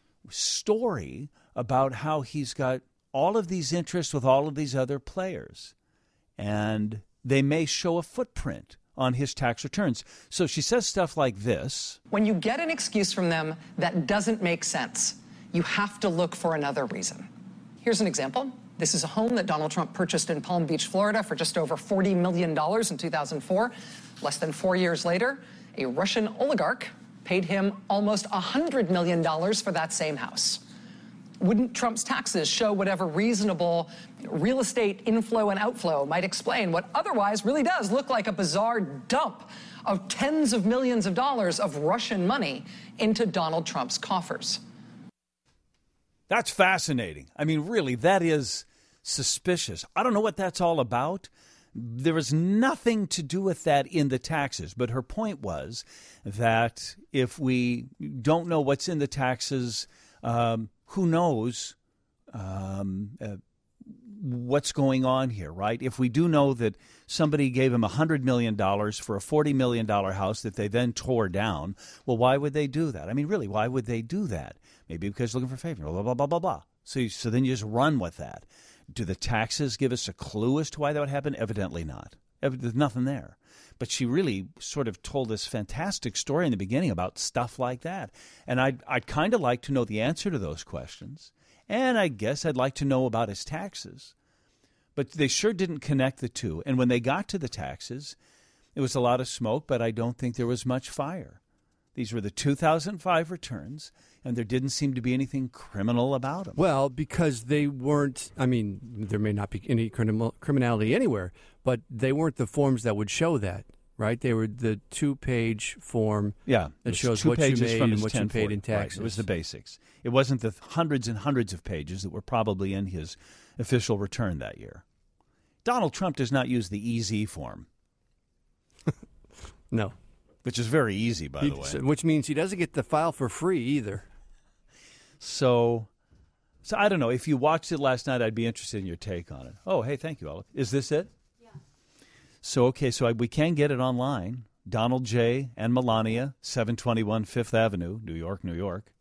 story about how he's got all of these interests with all of these other players. And they may show a footprint on his tax returns. So she says stuff like this. When you get an excuse from them that doesn't make sense, you have to look for another reason. Here's an example. This is a home that Donald Trump purchased in Palm Beach, Florida for just over forty million dollars in two thousand four. Less than four years later, a Russian oligarch paid him almost one hundred million dollars for that same house. Wouldn't Trump's taxes show whatever reasonable real estate inflow and outflow might explain what otherwise really does look like a bizarre dump of tens of millions of dollars of Russian money into Donald Trump's coffers? That's fascinating. I mean, really, that is suspicious. I don't know what that's all about. There was nothing to do with that in the taxes. But her point was that if we don't know what's in the taxes, um, who knows um, uh, what's going on here, right? If we do know that somebody gave him one hundred million dollars for a forty million dollars house that they then tore down, well, why would they do that? I mean, really, why would they do that? Maybe because looking for favor, blah, blah, blah, blah, blah. So, you, so then you just run with that. Do the taxes give us a clue as to why that would happen? Evidently not. There's nothing there. But she really sort of told this fantastic story in the beginning about stuff like that. And I'd, I'd kind of like to know the answer to those questions. And I guess I'd like to know about his taxes. But they sure didn't connect the two. And when they got to the taxes, it was a lot of smoke, but I don't think there was much fire. These were the two thousand five returns, and there didn't seem to be anything criminal about them. Well, because they weren't, I mean, there may not be any criminal, criminality anywhere, but they weren't the forms that would show that, right? They were the two-page form yeah, that shows two what you pages made from and his what you paid in taxes. Right, it was the basics. It wasn't the hundreds and hundreds of pages that were probably in his official return that year. Donald Trump does not use the E Z form. No. Which is very easy, by he, the way. Which means he doesn't get the file for free either. So, so I don't know. If you watched it last night, I'd be interested in your take on it. Oh, hey, thank you, Olive. Is this it? Yeah. So, okay, so I, we can get it online. Donald J. and Melania, seven twenty-one Fifth Avenue, New York, New York.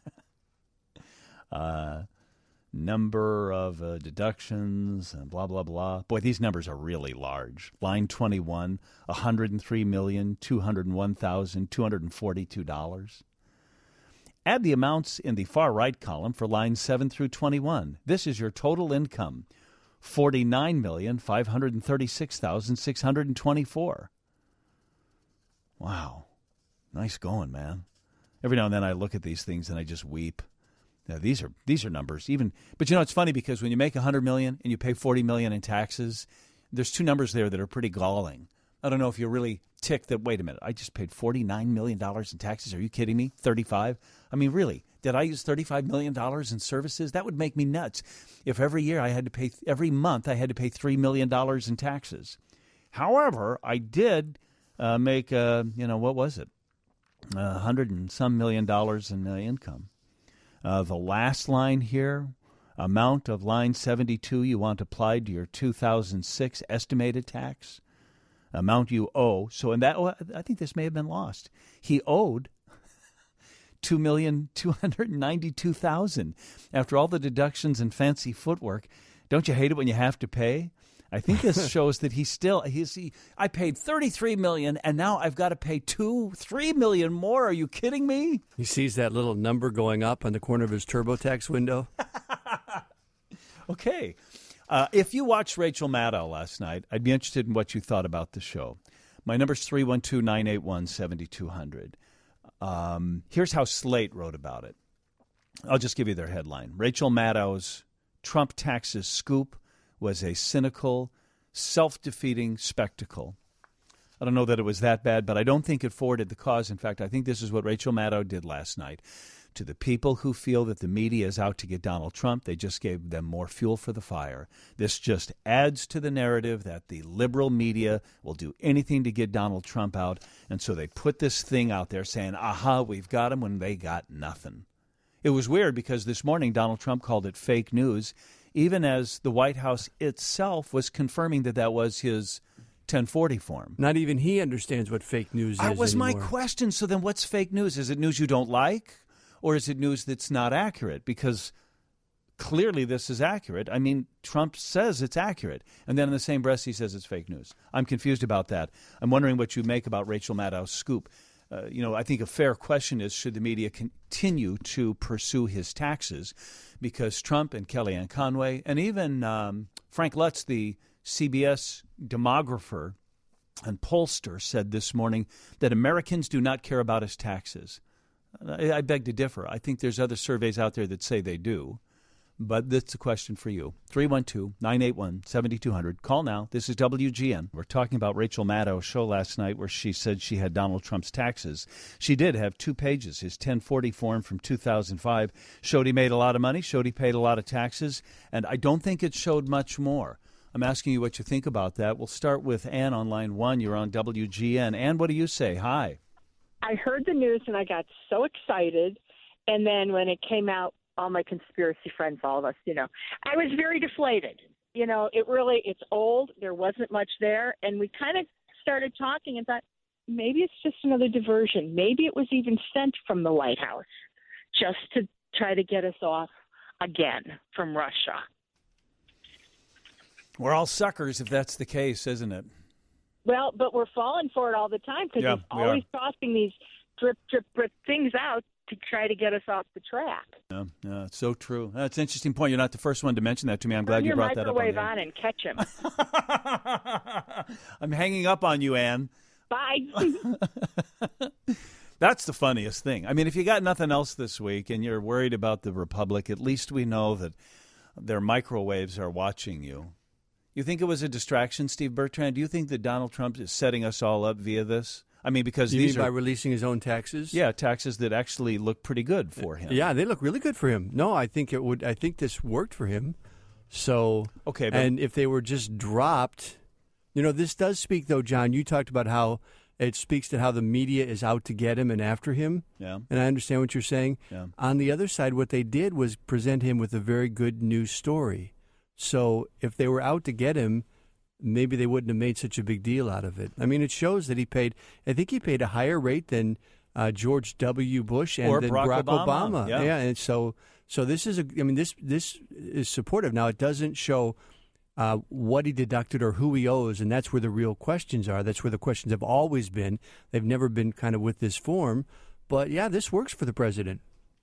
uh, number of uh, deductions and blah, blah, blah. Boy, these numbers are really large. Line twenty-one, one hundred three million, two hundred one thousand, two hundred forty-two dollars. Add the amounts in the far right column for lines seven through twenty-one. This is your total income, forty-nine million, five hundred thirty-six thousand, six hundred twenty-four. Wow. Nice going, man. Every now and then I look at these things and I just weep. Now, these are these are numbers. Even, but you know, it's funny because when you make one hundred million dollars and you pay forty million dollars in taxes, there's two numbers there that are pretty galling. I don't know if you're really ticked that, wait a minute, I just paid forty-nine million dollars in taxes. Are you kidding me? thirty-five? I mean, really, did I use thirty-five million dollars in services? That would make me nuts. If every year I had to pay, every month I had to pay three million dollars in taxes. However, I did uh, make, uh, you know, what was it? A uh, hundred and some million dollars in uh, income. Uh, the last line here, amount of line seventy-two you want applied to your two thousand six estimated tax, amount you owe. So in that, oh, I think this may have been lost. He owed two million two hundred ninety-two thousand dollars after all the deductions and fancy footwork. Don't you hate it when you have to pay? I think this shows that he still he's he, I paid thirty-three million dollars and now I've got to pay two, three million more. Are you kidding me? He sees that little number going up on the corner of his TurboTax window. Okay. Uh, if you watched Rachel Maddow last night, I'd be interested in what you thought about the show. My number's three one two, nine eight one, seven two zero zero. Um, here's how Slate wrote about it. I'll just give you their headline. Rachel Maddow's Trump taxes scoop was a cynical, self-defeating spectacle. I don't know that it was that bad, but I don't think it forwarded the cause. In fact, I think this is what Rachel Maddow did last night. To the people who feel that the media is out to get Donald Trump, they just gave them more fuel for the fire. This just adds to the narrative that the liberal media will do anything to get Donald Trump out. And so they put this thing out there saying, aha, we've got him, when they got nothing. It was weird because this morning Donald Trump called it fake news, even as the White House itself was confirming that that was his ten forty form. Not even he understands what fake news is That was anymore. my question. So then what's fake news? Is it news you don't like? Or is it news that's not accurate? Because clearly this is accurate. I mean, Trump says it's accurate. And then in the same breath, he says it's fake news. I'm confused about that. I'm wondering what you make about Rachel Maddow's scoop. Uh, you know, I think a fair question is, should the media continue to pursue his taxes? Because Trump and Kellyanne Conway and even um, Frank Lutz, the C B S demographer and pollster, said this morning that Americans do not care about his taxes. I, I beg to differ. I think there's other surveys out there that say they do. But that's a question for you. three one two, nine eight one, seven two zero zero. Call now. This is W G N. We're talking about Rachel Maddow's show last night where she said she had Donald Trump's taxes. She did have two pages. His ten forty form from two thousand five showed he made a lot of money, showed he paid a lot of taxes, and I don't think it showed much more. I'm asking you what you think about that. We'll start with Ann on line one. You're on W G N. Ann, what do you say? Hi. I heard the news and I got so excited, and then when it came out, all my conspiracy friends, all of us, you know, I was very deflated. You know, it really, it's old. There wasn't much there. And we kind of started talking and thought, maybe it's just another diversion. Maybe it was even sent from the White House just to try to get us off again from Russia. We're all suckers if that's the case, isn't it? Well, but we're falling for it all the time because Yeah, he's we always tossing these drip, drip, drip things out to try to get us off the track. Yeah, yeah, it's so true. That's an interesting point. You're not the first one to mention that to me. I'm glad Turn you your brought that up. microwave on, on and catch him. I'm hanging up on you, Ann. Bye. That's the funniest thing. I mean, if you got nothing else this week and you're worried about the Republic, at least we know that their microwaves are watching you. You think it was a distraction, Steve Bertrand? Do you think that Donald Trump is setting us all up via this? I mean, because you these mean are by releasing his own taxes? Yeah, taxes that actually look pretty good for him. Yeah, they look really good for him. No, I think it would. I think this worked for him. So okay, but, and if they were just dropped, you know, this does speak though, John. You talked about how it speaks to how the media is out to get him and after him. Yeah, and I understand what you're saying. Yeah. On the other side, what they did was present him with a very good news story. So if they were out to get him, maybe they wouldn't have made such a big deal out of it. I mean, it shows that he paid, I think he paid a higher rate than uh, George W. Bush and or than Barack, Barack Obama. Obama. Yeah. yeah, and so so this is a, I mean, this this is supportive. Now, it doesn't show uh, what he deducted or who he owes, and that's where the real questions are. That's where the questions have always been. They've never been kind of with this form. But, yeah, this works for the president.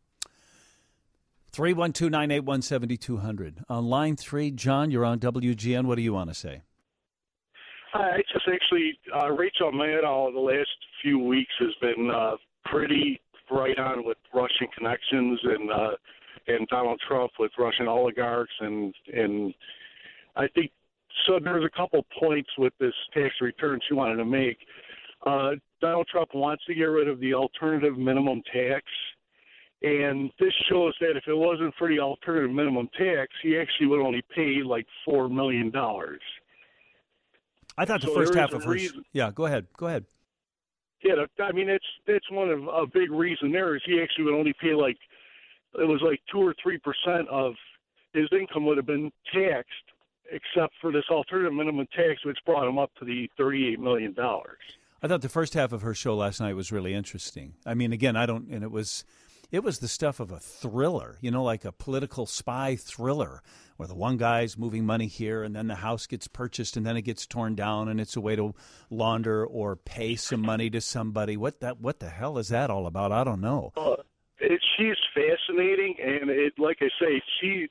three one two, nine eight one, seven two zero zero. On line three, John, you're on W G N. What do you want to say? I just actually, uh, Rachel Maddow the last few weeks has been uh, pretty right on with Russian connections and uh, and Donald Trump with Russian oligarchs. And, and I think, so there's a couple points with this tax return she wanted to make. Uh, Donald Trump wants to get rid of the alternative minimum tax. And this shows that if it wasn't for the alternative minimum tax, he actually would only pay like four million dollars. I thought the So first there half is a of her. reason- Yeah, go ahead. Go ahead. Yeah, I mean, it's it's one of a big reason there is he actually would only pay like it was like two or three percent of his income would have been taxed, except for this alternative minimum tax, which brought him up to the thirty-eight million dollars. I thought the first half of her show last night was really interesting. I mean, again, I don't, and it was, it was the stuff of a thriller, you know, like a political spy thriller, where the one guy's moving money here, and then the house gets purchased, and then it gets torn down, and it's a way to launder or pay some money to somebody. What that, what the hell is that all about? I don't know. Uh, it, she's fascinating, and it, like I say, she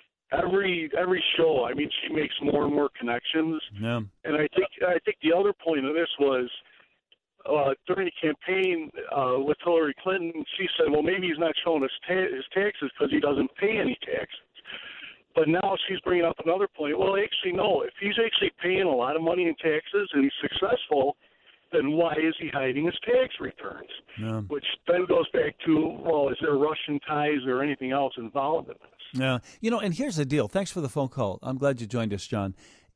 every every show. I mean, she makes more and more connections. Yeah. And I think I think the other point of this was uh, during the campaign uh, with Hillary Clinton, she said, "Well, maybe he's not showing his, ta- his taxes because he doesn't pay any taxes." But now she's bringing up another point. Well, actually, no. If he's actually paying a lot of money in taxes and he's successful, then why is he hiding his tax returns? Yeah. Which then goes back to, well, is there Russian ties or anything else involved in this? Yeah. You know, and here's the deal. Thanks for the phone call. I'm glad you joined us, John.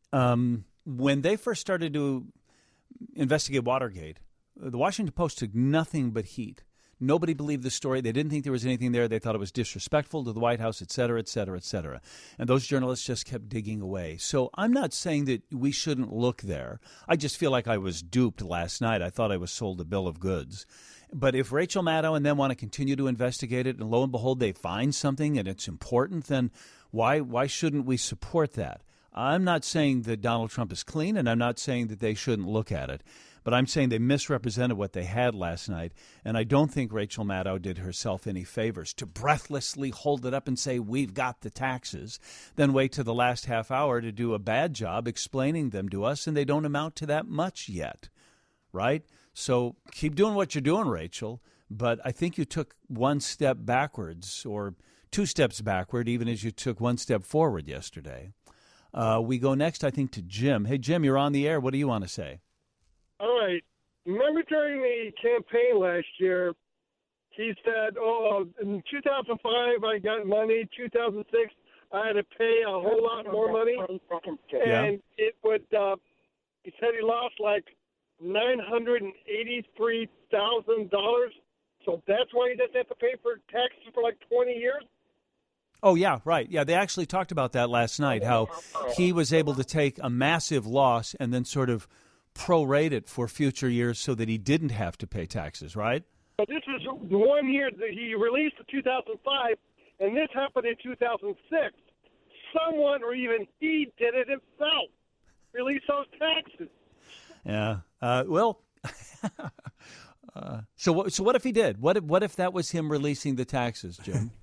Um, when they first started to investigate Watergate, the Washington Post took nothing but heat. Nobody believed the story. They didn't think there was anything there. They thought it was disrespectful to the White House, et cetera, et cetera, et cetera. And those journalists just kept digging away. So I'm not saying that we shouldn't look there. I just feel like I was duped last night. I thought I was sold a bill of goods. But if Rachel Maddow and them want to continue to investigate it, and lo and behold, they find something and it's important, then why why shouldn't we support that? I'm not saying that Donald Trump is clean, and I'm not saying that they shouldn't look at it. But I'm saying they misrepresented what they had last night, and I don't think Rachel Maddow did herself any favors to breathlessly hold it up and say, we've got the taxes, then wait to the last half hour to do a bad job explaining them to us, and they don't amount to that much yet, right? So keep doing what you're doing, Rachel, but I think you took one step backwards or two steps backward, even as you took one step forward yesterday. Uh, we go next, I think, to Jim. Hey, Jim, you're on the air. What do you want to say? All right. Remember during the campaign last year, he said, oh, in two thousand five, I got money. two thousand six, I had to pay a whole lot more money. Yeah. And it would, uh, he said he lost like nine hundred eighty-three thousand dollars. So that's why he doesn't have to pay for taxes for like twenty years? Oh, yeah, right. Yeah, they actually talked about that last night, how he was able to take a massive loss and then sort of prorate it for future years so that he didn't have to pay taxes, right? But this is the one year that he released in two thousand five, and this happened in two thousand six. Someone, or even he, did it himself. Release those taxes. Yeah. Uh, well, uh, so what? So what if he did? What if, what if that was him releasing the taxes, Jim?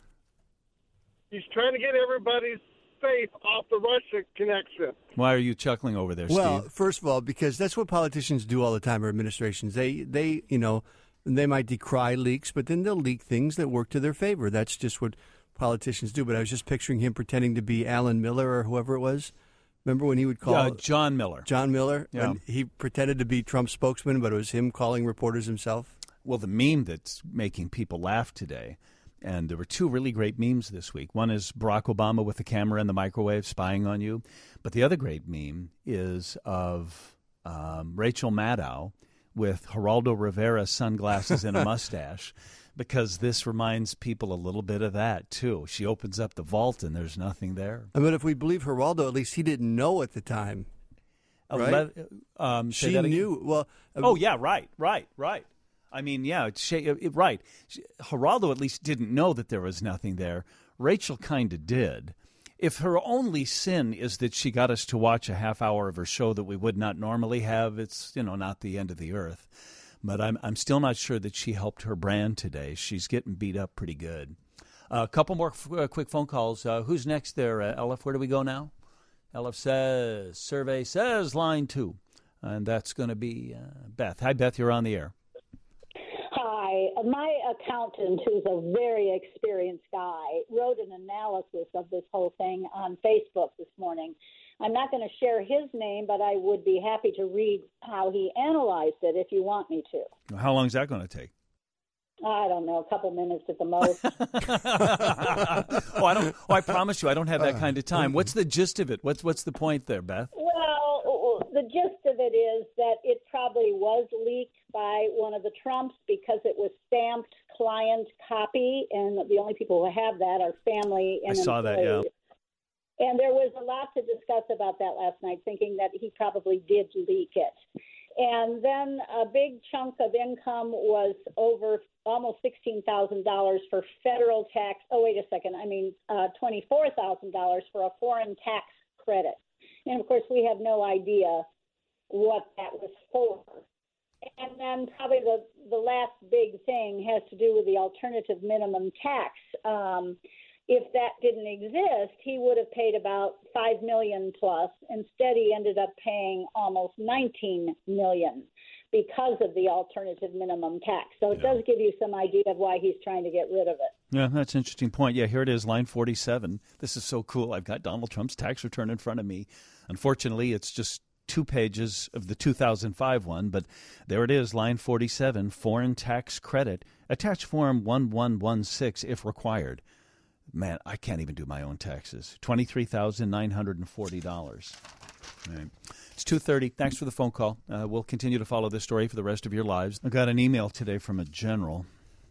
He's trying to get everybody's faith off the Russia connection. Why are you chuckling over there, well, Steve? first of all, because that's what politicians do all the time, or administrations. They, they, you know, they might decry leaks, but then they'll leak things that work to their favor. That's just what politicians do. But I was just picturing him pretending to be Alan Miller or whoever it was. Remember when he would call Yeah, John Miller. John Miller? Yeah. And he pretended to be Trump's spokesman, but it was him calling reporters himself? Well, the meme that's making people laugh today, and there were two really great memes this week. One is Barack Obama with the camera and the microwave spying on you. But the other great meme is of um, Rachel Maddow with Geraldo Rivera sunglasses and a mustache, because this reminds people a little bit of that, too. She opens up the vault and there's nothing there. But if we believe Geraldo, at least he didn't know at the time. Right? Ele- um, say she that again? knew. Well, uh, Oh, yeah, right, right, right. I mean, yeah, it's, it, right. Geraldo at least didn't know that there was nothing there. Rachel kind of did. If her only sin is that she got us to watch a half hour of her show that we would not normally have, it's, you know, not the end of the earth. But I'm I'm still not sure that she helped her brand today. She's getting beat up pretty good. A uh, couple more f- uh, quick phone calls. Uh, who's next there, uh, Elif? Where do we go now? Elif says, survey says line two. And that's going to be uh, Beth. Hi, Beth. You're on the air. Hi. My accountant, who's a very experienced guy, wrote an analysis of this whole thing on Facebook this morning. I'm not going to share his name, but I would be happy to read how he analyzed it if you want me to. How long is that going to take? I don't know, a couple minutes at the most. oh, I don't. Oh, I promise you, I don't have that kind of time. What's the gist of it? What's What's the point there, Beth? Well, the gist of it is that it probably was leaked by one of the Trumps because it was stamped client copy, and the only people who have that are family and I saw employees. that, yeah. And there was a lot to discuss about that last night, thinking that he probably did leak it. And then a big chunk of income was over almost sixteen thousand dollars for federal tax. Oh, wait a second. I mean, uh, twenty-four thousand dollars for a foreign tax credit. And, of course, we have no idea what that was for. And then probably the, the last big thing has to do with the alternative minimum tax. Um, if that didn't exist, he would have paid about five million dollars plus. Instead, he ended up paying almost nineteen million dollars because of the alternative minimum tax. So it yeah. does give you some idea of why he's trying to get rid of it. Yeah, that's an interesting point. Yeah, here it is, line forty-seven. This is so cool. I've got Donald Trump's tax return in front of me. Unfortunately, it's just two pages of the two thousand five one, but there it is, line forty-seven, foreign tax credit. Attach form one one one six if required. Man, I can't even do my own taxes. twenty-three thousand nine hundred forty dollars. Right. It's two thirty. Thanks for the phone call. Uh, we'll continue to follow this story for the rest of your lives. I got an email today from a general.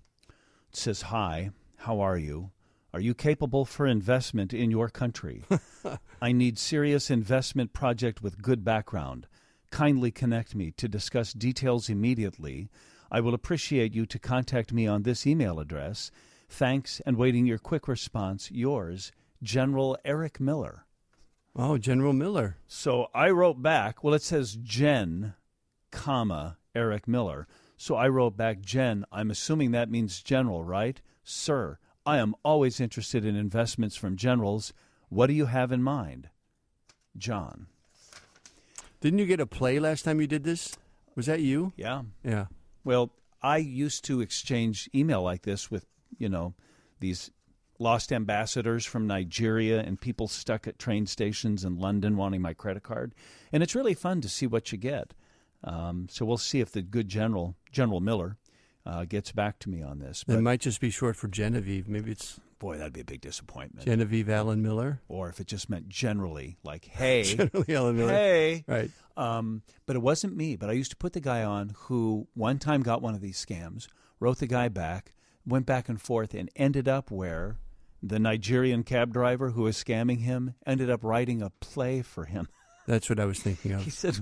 It says, hi, how are you? Are you capable for investment in your country? I need serious investment project with good background. Kindly connect me to discuss details immediately. I will appreciate you to contact me on this email address. Thanks, and waiting your quick response. Yours, General Eric Miller. Oh, General Miller. So I wrote back, well, it says Gen, comma, Eric Miller. So I wrote back, Jen, I'm assuming that means general, right? Sir, I am always interested in investments from generals. What do you have in mind? John. Didn't you get a play last time you did this? Was that you? Yeah. Yeah. Well, I used to exchange email like this with, you know, these lost ambassadors from Nigeria and people stuck at train stations in London wanting my credit card. And it's really fun to see what you get. Um, so we'll see if the good General, General Miller, uh, gets back to me on this. But it might just be short for Genevieve. Maybe it's... Boy, that'd be a big disappointment. Genevieve Allen Miller? Or if it just meant generally, like, hey. Generally Allen Miller. Hey. Right. Um, but it wasn't me. But I used to put the guy on who one time got one of these scams, wrote the guy back, went back and forth, and ended up where the Nigerian cab driver who was scamming him ended up writing a play for him. That's what I was thinking of. He said,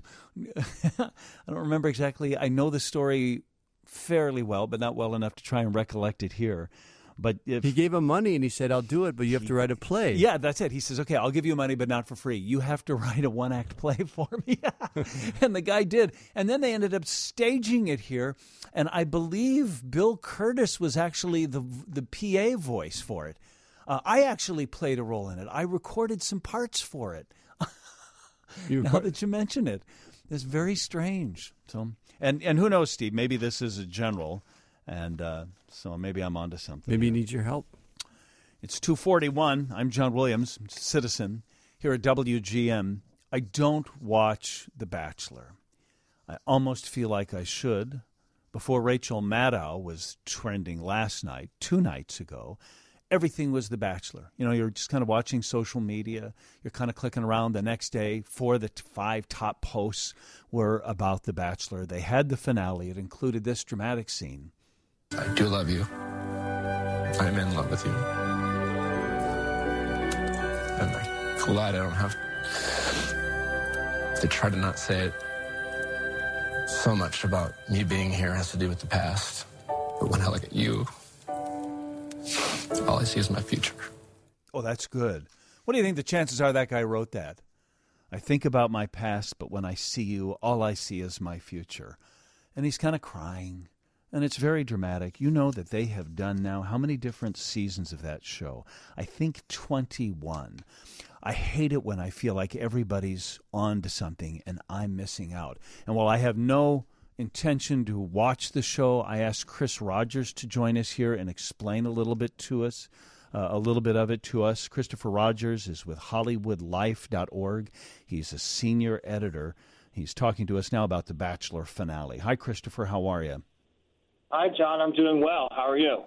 I don't remember exactly. I know the story fairly well, but not well enough to try and recollect it here. But if, he gave him money and he said, I'll do it, but you have he, to write a play. Yeah, that's it. He says, okay, I'll give you money, but not for free. You have to write a one-act play for me. And the guy did. And then they ended up staging it here. And I believe Bill Curtis was actually the the P A voice for it. Uh, I actually played a role in it. I recorded some parts for it. You now that you mention it, it's very strange. So, and and who knows, Steve? Maybe this is a general, and uh, so maybe I'm onto something. Maybe he needs your help. It's two forty-one. I'm John Williams, citizen here at W G M. I don't watch The Bachelor. I almost feel like I should. Before Rachel Maddow was trending last night, two nights ago, everything was The Bachelor. You know, you're just kind of watching social media. You're kind of clicking around. The next day, four of the t- five top posts were about The Bachelor. They had the finale. It included this dramatic scene. I do love you. I'm in love with you. And I'm glad I don't have to try to not say it. So much about me being here has to do with the past. But when I look at you, all I see is my future. Oh, that's good. What do you think the chances are that guy wrote that? I think about my past, but when I see you, all I see is my future. And he's kind of crying, and it's very dramatic. You know that they have done now how many different seasons of that show? I think twenty-one. I hate it when I feel like everybody's on to something and I'm missing out. And while I have no intention to watch the show, I asked Chris Rogers to join us here and explain a little bit to us, uh, a little bit of it to us. Christopher Rogers is with Hollywood Life dot org. He's a senior editor. He's talking to us now about the Bachelor finale. Hi, Christopher. How are you? Hi, John. I'm doing well. How are you?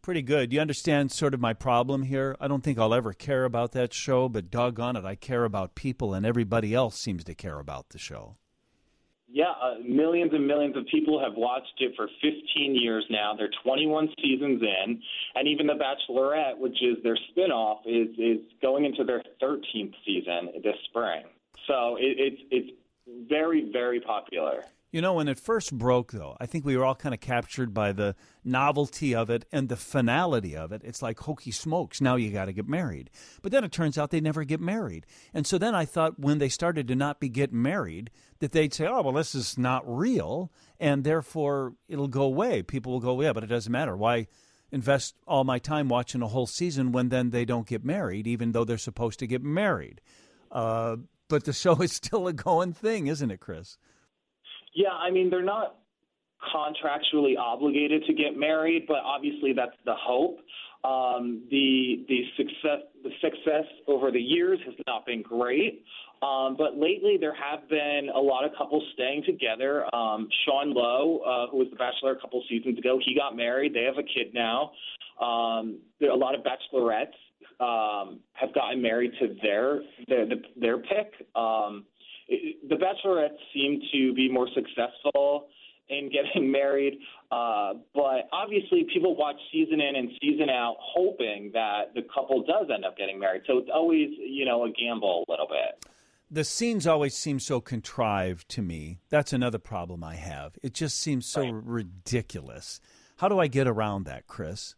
Pretty good. You understand sort of my problem here? I don't think I'll ever care about that show, but doggone it, I care about people, and everybody else seems to care about the show. Yeah, uh, millions and millions of people have watched it for fifteen years now. They're twenty-one seasons in, and even The Bachelorette, which is their spinoff, is is going into their thirteenth season this spring. So it, it's it's very, very popular. You know, when it first broke, though, I think we were all kind of captured by the novelty of it and the finality of it. It's like, hokey smokes, now you got to get married. But then it turns out they never get married. And so then I thought when they started to not be getting married, that they'd say, oh, well, this is not real, and therefore it'll go away. People will go, yeah, but it doesn't matter. Why invest all my time watching a whole season when then they don't get married, even though they're supposed to get married? Uh, but the show is still a going thing, isn't it, Chris? Yeah, I mean, they're not contractually obligated to get married, but obviously that's the hope. Um, the the success the success over the years has not been great, um, but lately there have been a lot of couples staying together. Um, Sean Lowe, uh, who was the Bachelor a couple seasons ago, he got married. They have a kid now. Um, there are a lot of bachelorettes um, have gotten married to their their their pick. Um, The Bachelorettes seem to be more successful in getting married, uh, but obviously people watch season in and season out hoping that the couple does end up getting married. So it's always, you know, a gamble a little bit. The scenes always seem so contrived to me. That's another problem I have. It just seems so right. ridiculous. How do I get around that, Chris?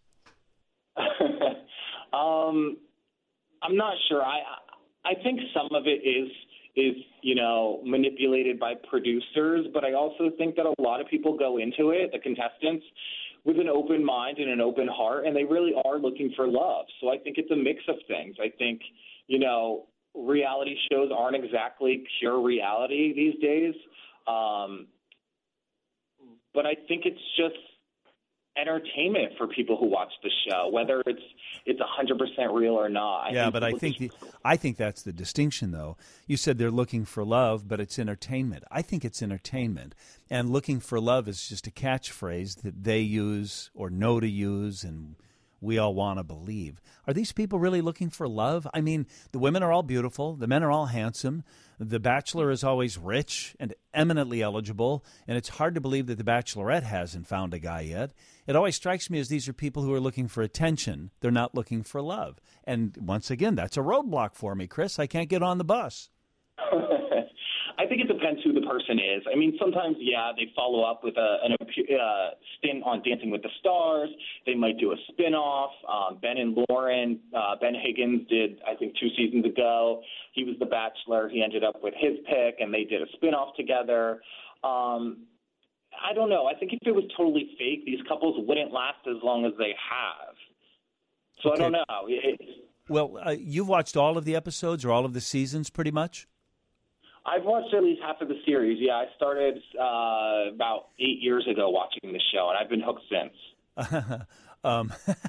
um, I'm not sure. I I think some of it is is, you know, manipulated by producers, but I also think that a lot of people go into it, the contestants, with an open mind and an open heart, and they really are looking for love. So I think it's a mix of things. I think, you know, reality shows aren't exactly pure reality these days, um, but I think it's just entertainment for people who watch the show, whether it's it's one hundred percent real or not. I yeah, but I think the, I think that's the distinction, though. You said they're looking for love, but it's entertainment. I think it's entertainment, and looking for love is just a catchphrase that they use or know to use, and we all want to believe. Are these people really looking for love? I mean, the women are all beautiful. The men are all handsome. The Bachelor is always rich and eminently eligible, and it's hard to believe that the Bachelorette hasn't found a guy yet. It always strikes me as these are people who are looking for attention. They're not looking for love. And once again, that's a roadblock for me, Chris. I can't get on the bus. I think it depends who the person is. I mean, sometimes, yeah, they follow up with a, an uh, stint on Dancing with the Stars. They might do a spinoff. Um, Ben and Lauren, uh, Ben Higgins did, I think, two seasons ago. He was the Bachelor. He ended up with his pick, and they did a spinoff together. Um, I don't know. I think if it was totally fake, these couples wouldn't last as long as they have. So okay. I don't know. It, well, uh, you've watched all of the episodes or all of the seasons pretty much? I've watched at least half of the series. Yeah, I started uh, about eight years ago watching the show, and I've been hooked since. um,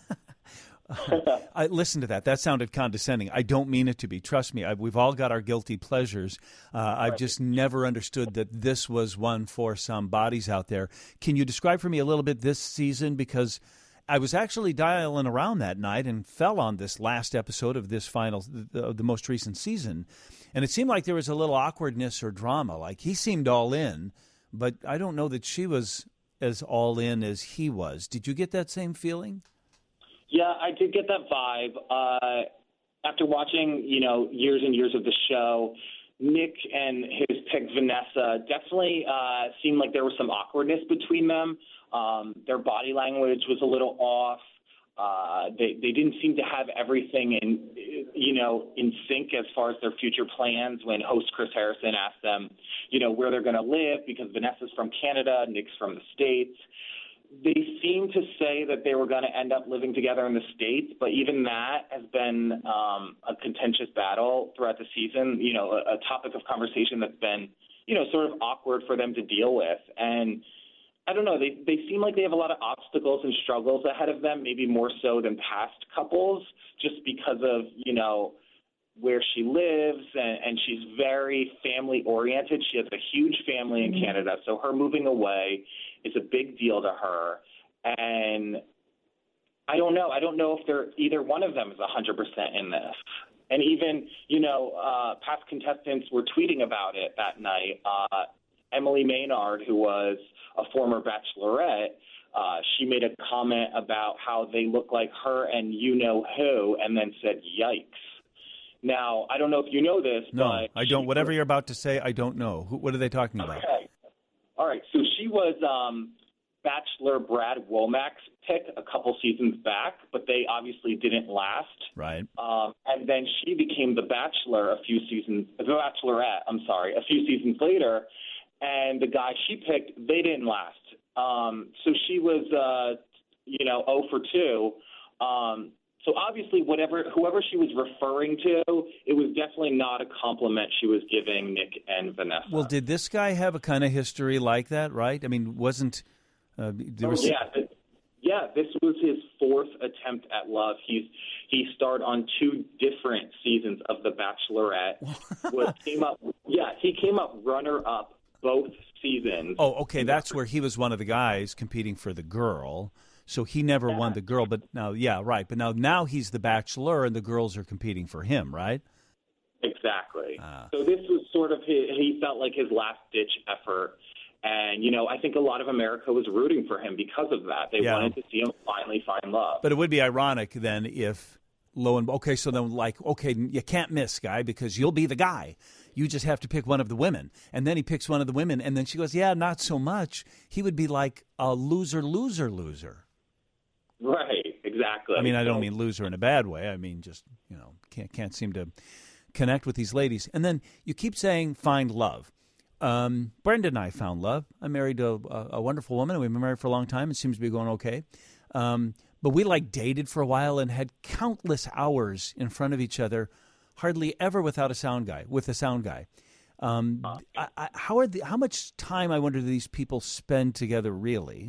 I listen to that. That sounded condescending. I don't mean it to be. Trust me. I, we've all got our guilty pleasures. Uh, I've right. just never understood that this was one for some bodies out there. Can you describe for me a little bit this season? Because I was actually dialing around that night and fell on this last episode of this final, the, the most recent season. And it seemed like there was a little awkwardness or drama. Like he seemed all in, but I don't know that she was as all in as he was. Did you get that same feeling? Yeah, I did get that vibe. Uh, after watching, you know, years and years of the show, Nick and his pick, Vanessa, definitely uh, seemed like there was some awkwardness between them. Um, their body language was a little off. Uh, they they didn't seem to have everything in, you know, in sync as far as their future plans when host Chris Harrison asked them, you know, where they're going to live, because Vanessa's from Canada, Nick's from the States. They seemed to say that they were going to end up living together in the States, but even that has been um, a contentious battle throughout the season, you know, a, a topic of conversation that's been, you know, sort of awkward for them to deal with. And I don't know, they they seem like they have a lot of obstacles and struggles ahead of them, maybe more so than past couples, just because of, you know, where she lives, and, and she's very family-oriented. She has a huge family in Canada, so her moving away is a big deal to her. And I don't know. I don't know if they're either one of them is one hundred percent in this. And even, you know, uh, past contestants were tweeting about it that night. Uh, Emily Maynard, who was a former Bachelorette, uh, she made a comment about how they look like her and you-know-who, and then said, yikes. Now, I don't know if you know this, No, but... I don't. Whatever you're about to say, I don't know. Who, what are they talking about? Okay. All right. So she was um, Bachelor Brad Womack's pick a couple seasons back, but they obviously didn't last. Right. Um, and then she became the Bachelor a few seasons, the Bachelorette, I'm sorry, a few seasons later. And the guy she picked, they didn't last. Um, so she was, uh, you know, oh for two. Um, so obviously, whatever, whoever she was referring to, it was definitely not a compliment she was giving Nick and Vanessa. Well, did this guy have a kind of history like that, right? I mean, wasn't uh, there was... Oh, yeah, th- yeah. This was his fourth attempt at love. He's he starred on two different seasons of The Bachelorette. was came up, yeah, he came up runner-up both seasons. Oh, okay, that's where he was one of the guys competing for the girl. So he never yeah. won the girl, but now, yeah, right. But now, now he's the Bachelor, and the girls are competing for him, right? Exactly. Ah. So this was sort of his, he felt like his last-ditch effort. And, you know, I think a lot of America was rooting for him because of that. They yeah. wanted to see him finally find love. But it would be ironic then if, lo and okay, so then like, okay, you can't miss, guy, because you'll be the guy. You just have to pick one of the women. And then he picks one of the women, and then she goes, yeah, not so much. He would be like a loser, loser, loser. Right, exactly. I mean, I don't mean loser in a bad way. I mean, just, you know, can't can't seem to connect with these ladies. And then you keep saying find love. Um, Brenda and I found love. I married a, a wonderful woman, and we've been married for a long time. It seems to be going okay. Um, but we, like, dated for a while and had countless hours in front of each other, hardly ever without a sound guy, with a sound guy. Um, I, I, how are the, how much time, I wonder, do these people spend together really?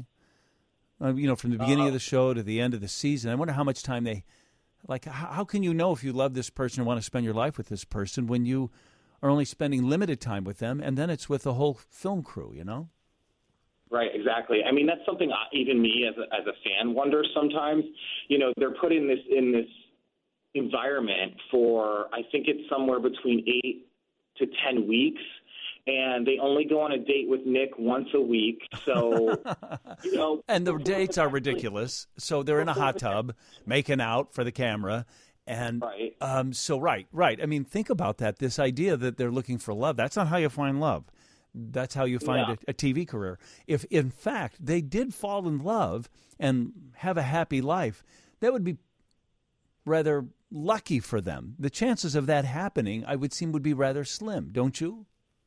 Uh, you know, from the beginning uh, of the show to the end of the season. I wonder how much time they, like, how, how can you know if you love this person and want to spend your life with this person when you are only spending limited time with them, and then it's with the whole film crew, you know? Right, exactly. I mean, that's something I, even me as a, as a fan wonders sometimes. You know, they're put in this in this environment for, I think it's somewhere between eight to ten weeks. And they only go on a date with Nick once a week. So, you know. And the dates are ridiculous. So they're in a hot tub, making out for the camera. And right. Um, so, right, right. I mean, think about that. This idea that they're looking for love. That's not how you find love. That's how you find yeah. a, a T V career. If, in fact, they did fall in love and have a happy life, that would be rather lucky for them. The chances of that happening, I would seem, would be rather slim, don't you?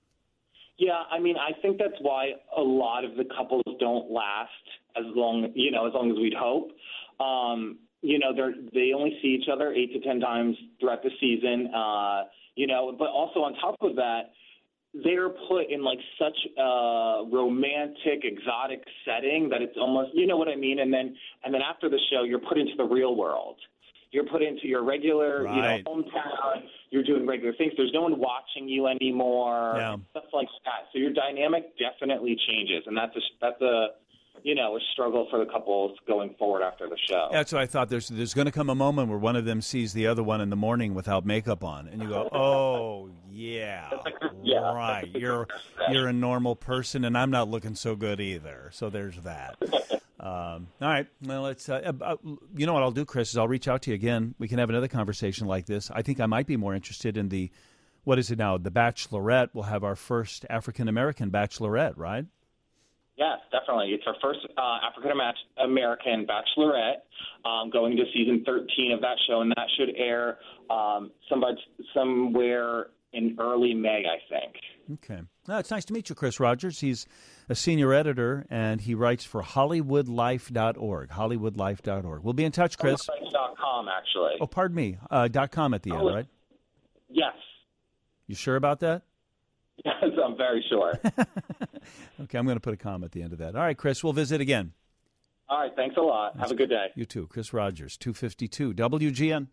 Yeah, I mean, I think that's why a lot of the couples don't last as long, you know, as long as we'd hope. Um, you know, they they only see each other eight to ten times throughout the season. Uh, you know, but also on top of that, they're put in like such a romantic, exotic setting that it's almost, you know what I mean. And then and then after the show, you're put into the real world. You're put into your regular, right. you know, hometown. You're doing regular things. There's no one watching you anymore. Yeah. Stuff like that. So your dynamic definitely changes, and that's a that's a you know a struggle for the couples going forward after the show. That's what I thought. There's there's going to come a moment where one of them sees the other one in the morning without makeup on, and you go, oh yeah, yeah. right. You're you're a normal person, and I'm not looking so good either. So there's that. Um, all right. Well, it's uh, uh, you know what I'll do, Chris, is I'll reach out to you again. We can have another conversation like this. I think I might be more interested in the, what is it now? The Bachelorette. We'll have our first African-American Bachelorette, right? Yes, definitely. It's our first uh, African-American Bachelorette um, going to season thirteen of that show, and that should air um, somebody, somewhere in early May, I think. Okay. No, it's nice to meet you, Chris Rogers. He's a senior editor, and he writes for Hollywood Life dot org, Hollywood Life dot org. We'll be in touch, Chris. Hollywood Life dot com, actually. Oh, pardon me. Uh, dot .com at the end, right? Yes. You sure about that? Yes, I'm very sure. Okay, I'm going to put a comma at the end of that. All right, Chris, we'll visit again. All right, thanks a lot. Have a good day. You too. Chris Rogers, two fifty-two W G N.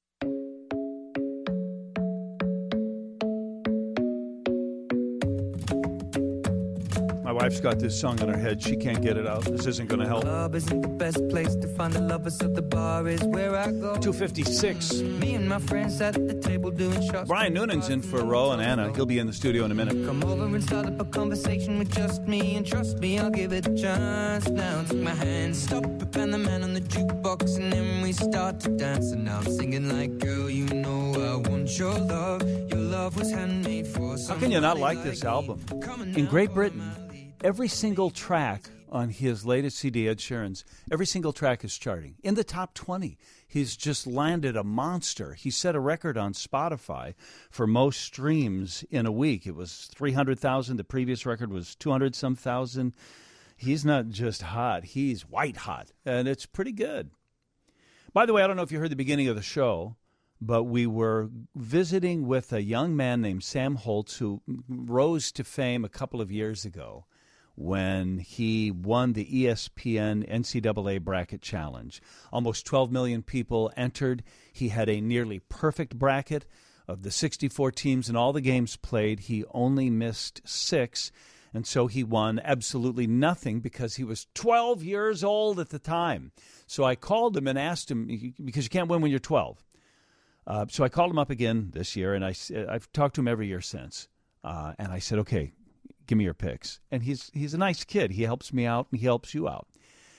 My wife's got this song in her head. She can't get it out. This isn't going to help. Club isn't the best place to find the lovers, so the bar is where I go. two fifty-six. Me and my friends at the table doing shots. Brian Noonan's in for Ro and Anna. He'll be in the studio in a minute. Come over and start up a conversation with just me, and trust me, I'll give it a chance. Now take my hand, stop it, and the man on the jukebox, and then we start to dance. And now I'm singing like, girl, you know I want your love. Your love was handmade for someone. How can you not like this album? In Great Britain, every single track on his latest C D, Ed Sheeran's, every single track is charting. In the top twenty, he's just landed a monster. He set a record on Spotify for most streams in a week. It was three hundred thousand. The previous record was two hundred some thousand. He's not just hot. He's white hot, and it's pretty good. By the way, I don't know if you heard the beginning of the show, but we were visiting with a young man named Sam Holtz who rose to fame a couple of years ago when he won the E S P N N C double A Bracket Challenge. Almost twelve million people entered. He had a nearly perfect bracket. Of the sixty-four teams and all the games played, he only missed six, and so he won absolutely nothing because he was twelve years old at the time. So I called him and asked him, because you can't win when you're twelve. Uh, so I called him up again this year, and I, I've talked to him every year since. Uh, and I said, okay, give me your picks. And he's he's a nice kid. He helps me out, and he helps you out.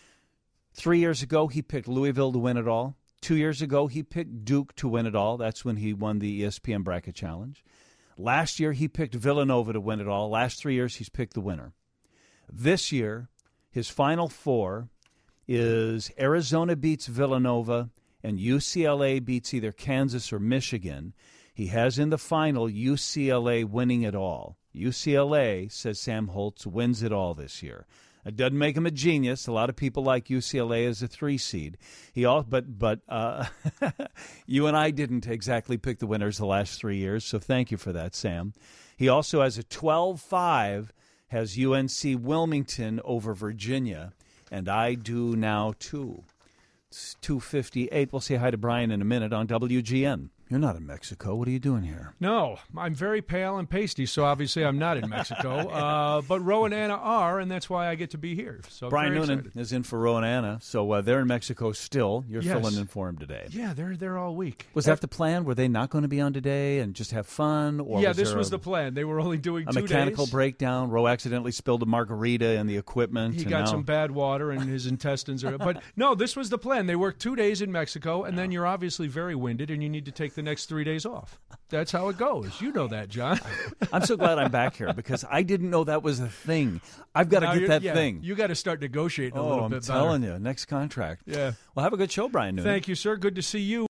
Three years ago, he picked Louisville to win it all. Two years ago, he picked Duke to win it all. That's when he won the E S P N Bracket Challenge. Last year, he picked Villanova to win it all. Last three years, he's picked the winner. This year, his final four is Arizona beats Villanova, and U C L A beats either Kansas or Michigan. He has in the final U C L A winning it all. U C L A, says Sam Holtz, wins it all this year. It doesn't make him a genius. A lot of people like U C L A as a three seed. He all, but but uh, you and I didn't exactly pick the winners the last three years, so thank you for that, Sam. He also has a twelve five, has U N C Wilmington over Virginia, and I do now too. It's two fifty-eight. We'll say hi to Brian in a minute on W G N. You're not in Mexico. What are you doing here? No, I'm very pale and pasty, so obviously I'm not in Mexico. uh, but Ro and Anna are, and that's why I get to be here. So Brian very Noonan excited. is in for Ro and Anna, so uh, they're in Mexico still. You're Yes. filling in for him today. Yeah, they're there all week. Was that the plan? Were they not going to be on today and just have fun? Or yeah, was this there was a, the plan. They were only doing a two mechanical days. breakdown? Ro accidentally spilled a margarita in the equipment. He and got now... some bad water and his intestines are. But no, this was the plan. They worked two days in Mexico, and then you're obviously very winded, and you need to take the next three days off. That's how it goes. You know that, John. I'm so glad I'm back here because I didn't know that was a thing. I've got to Now get you're- that yeah, thing. You got to start negotiating a Oh, little I'm bit telling better. you, next contract. Yeah. Well, have a good show, Brian Noonan. Thank you, sir. Good to see you.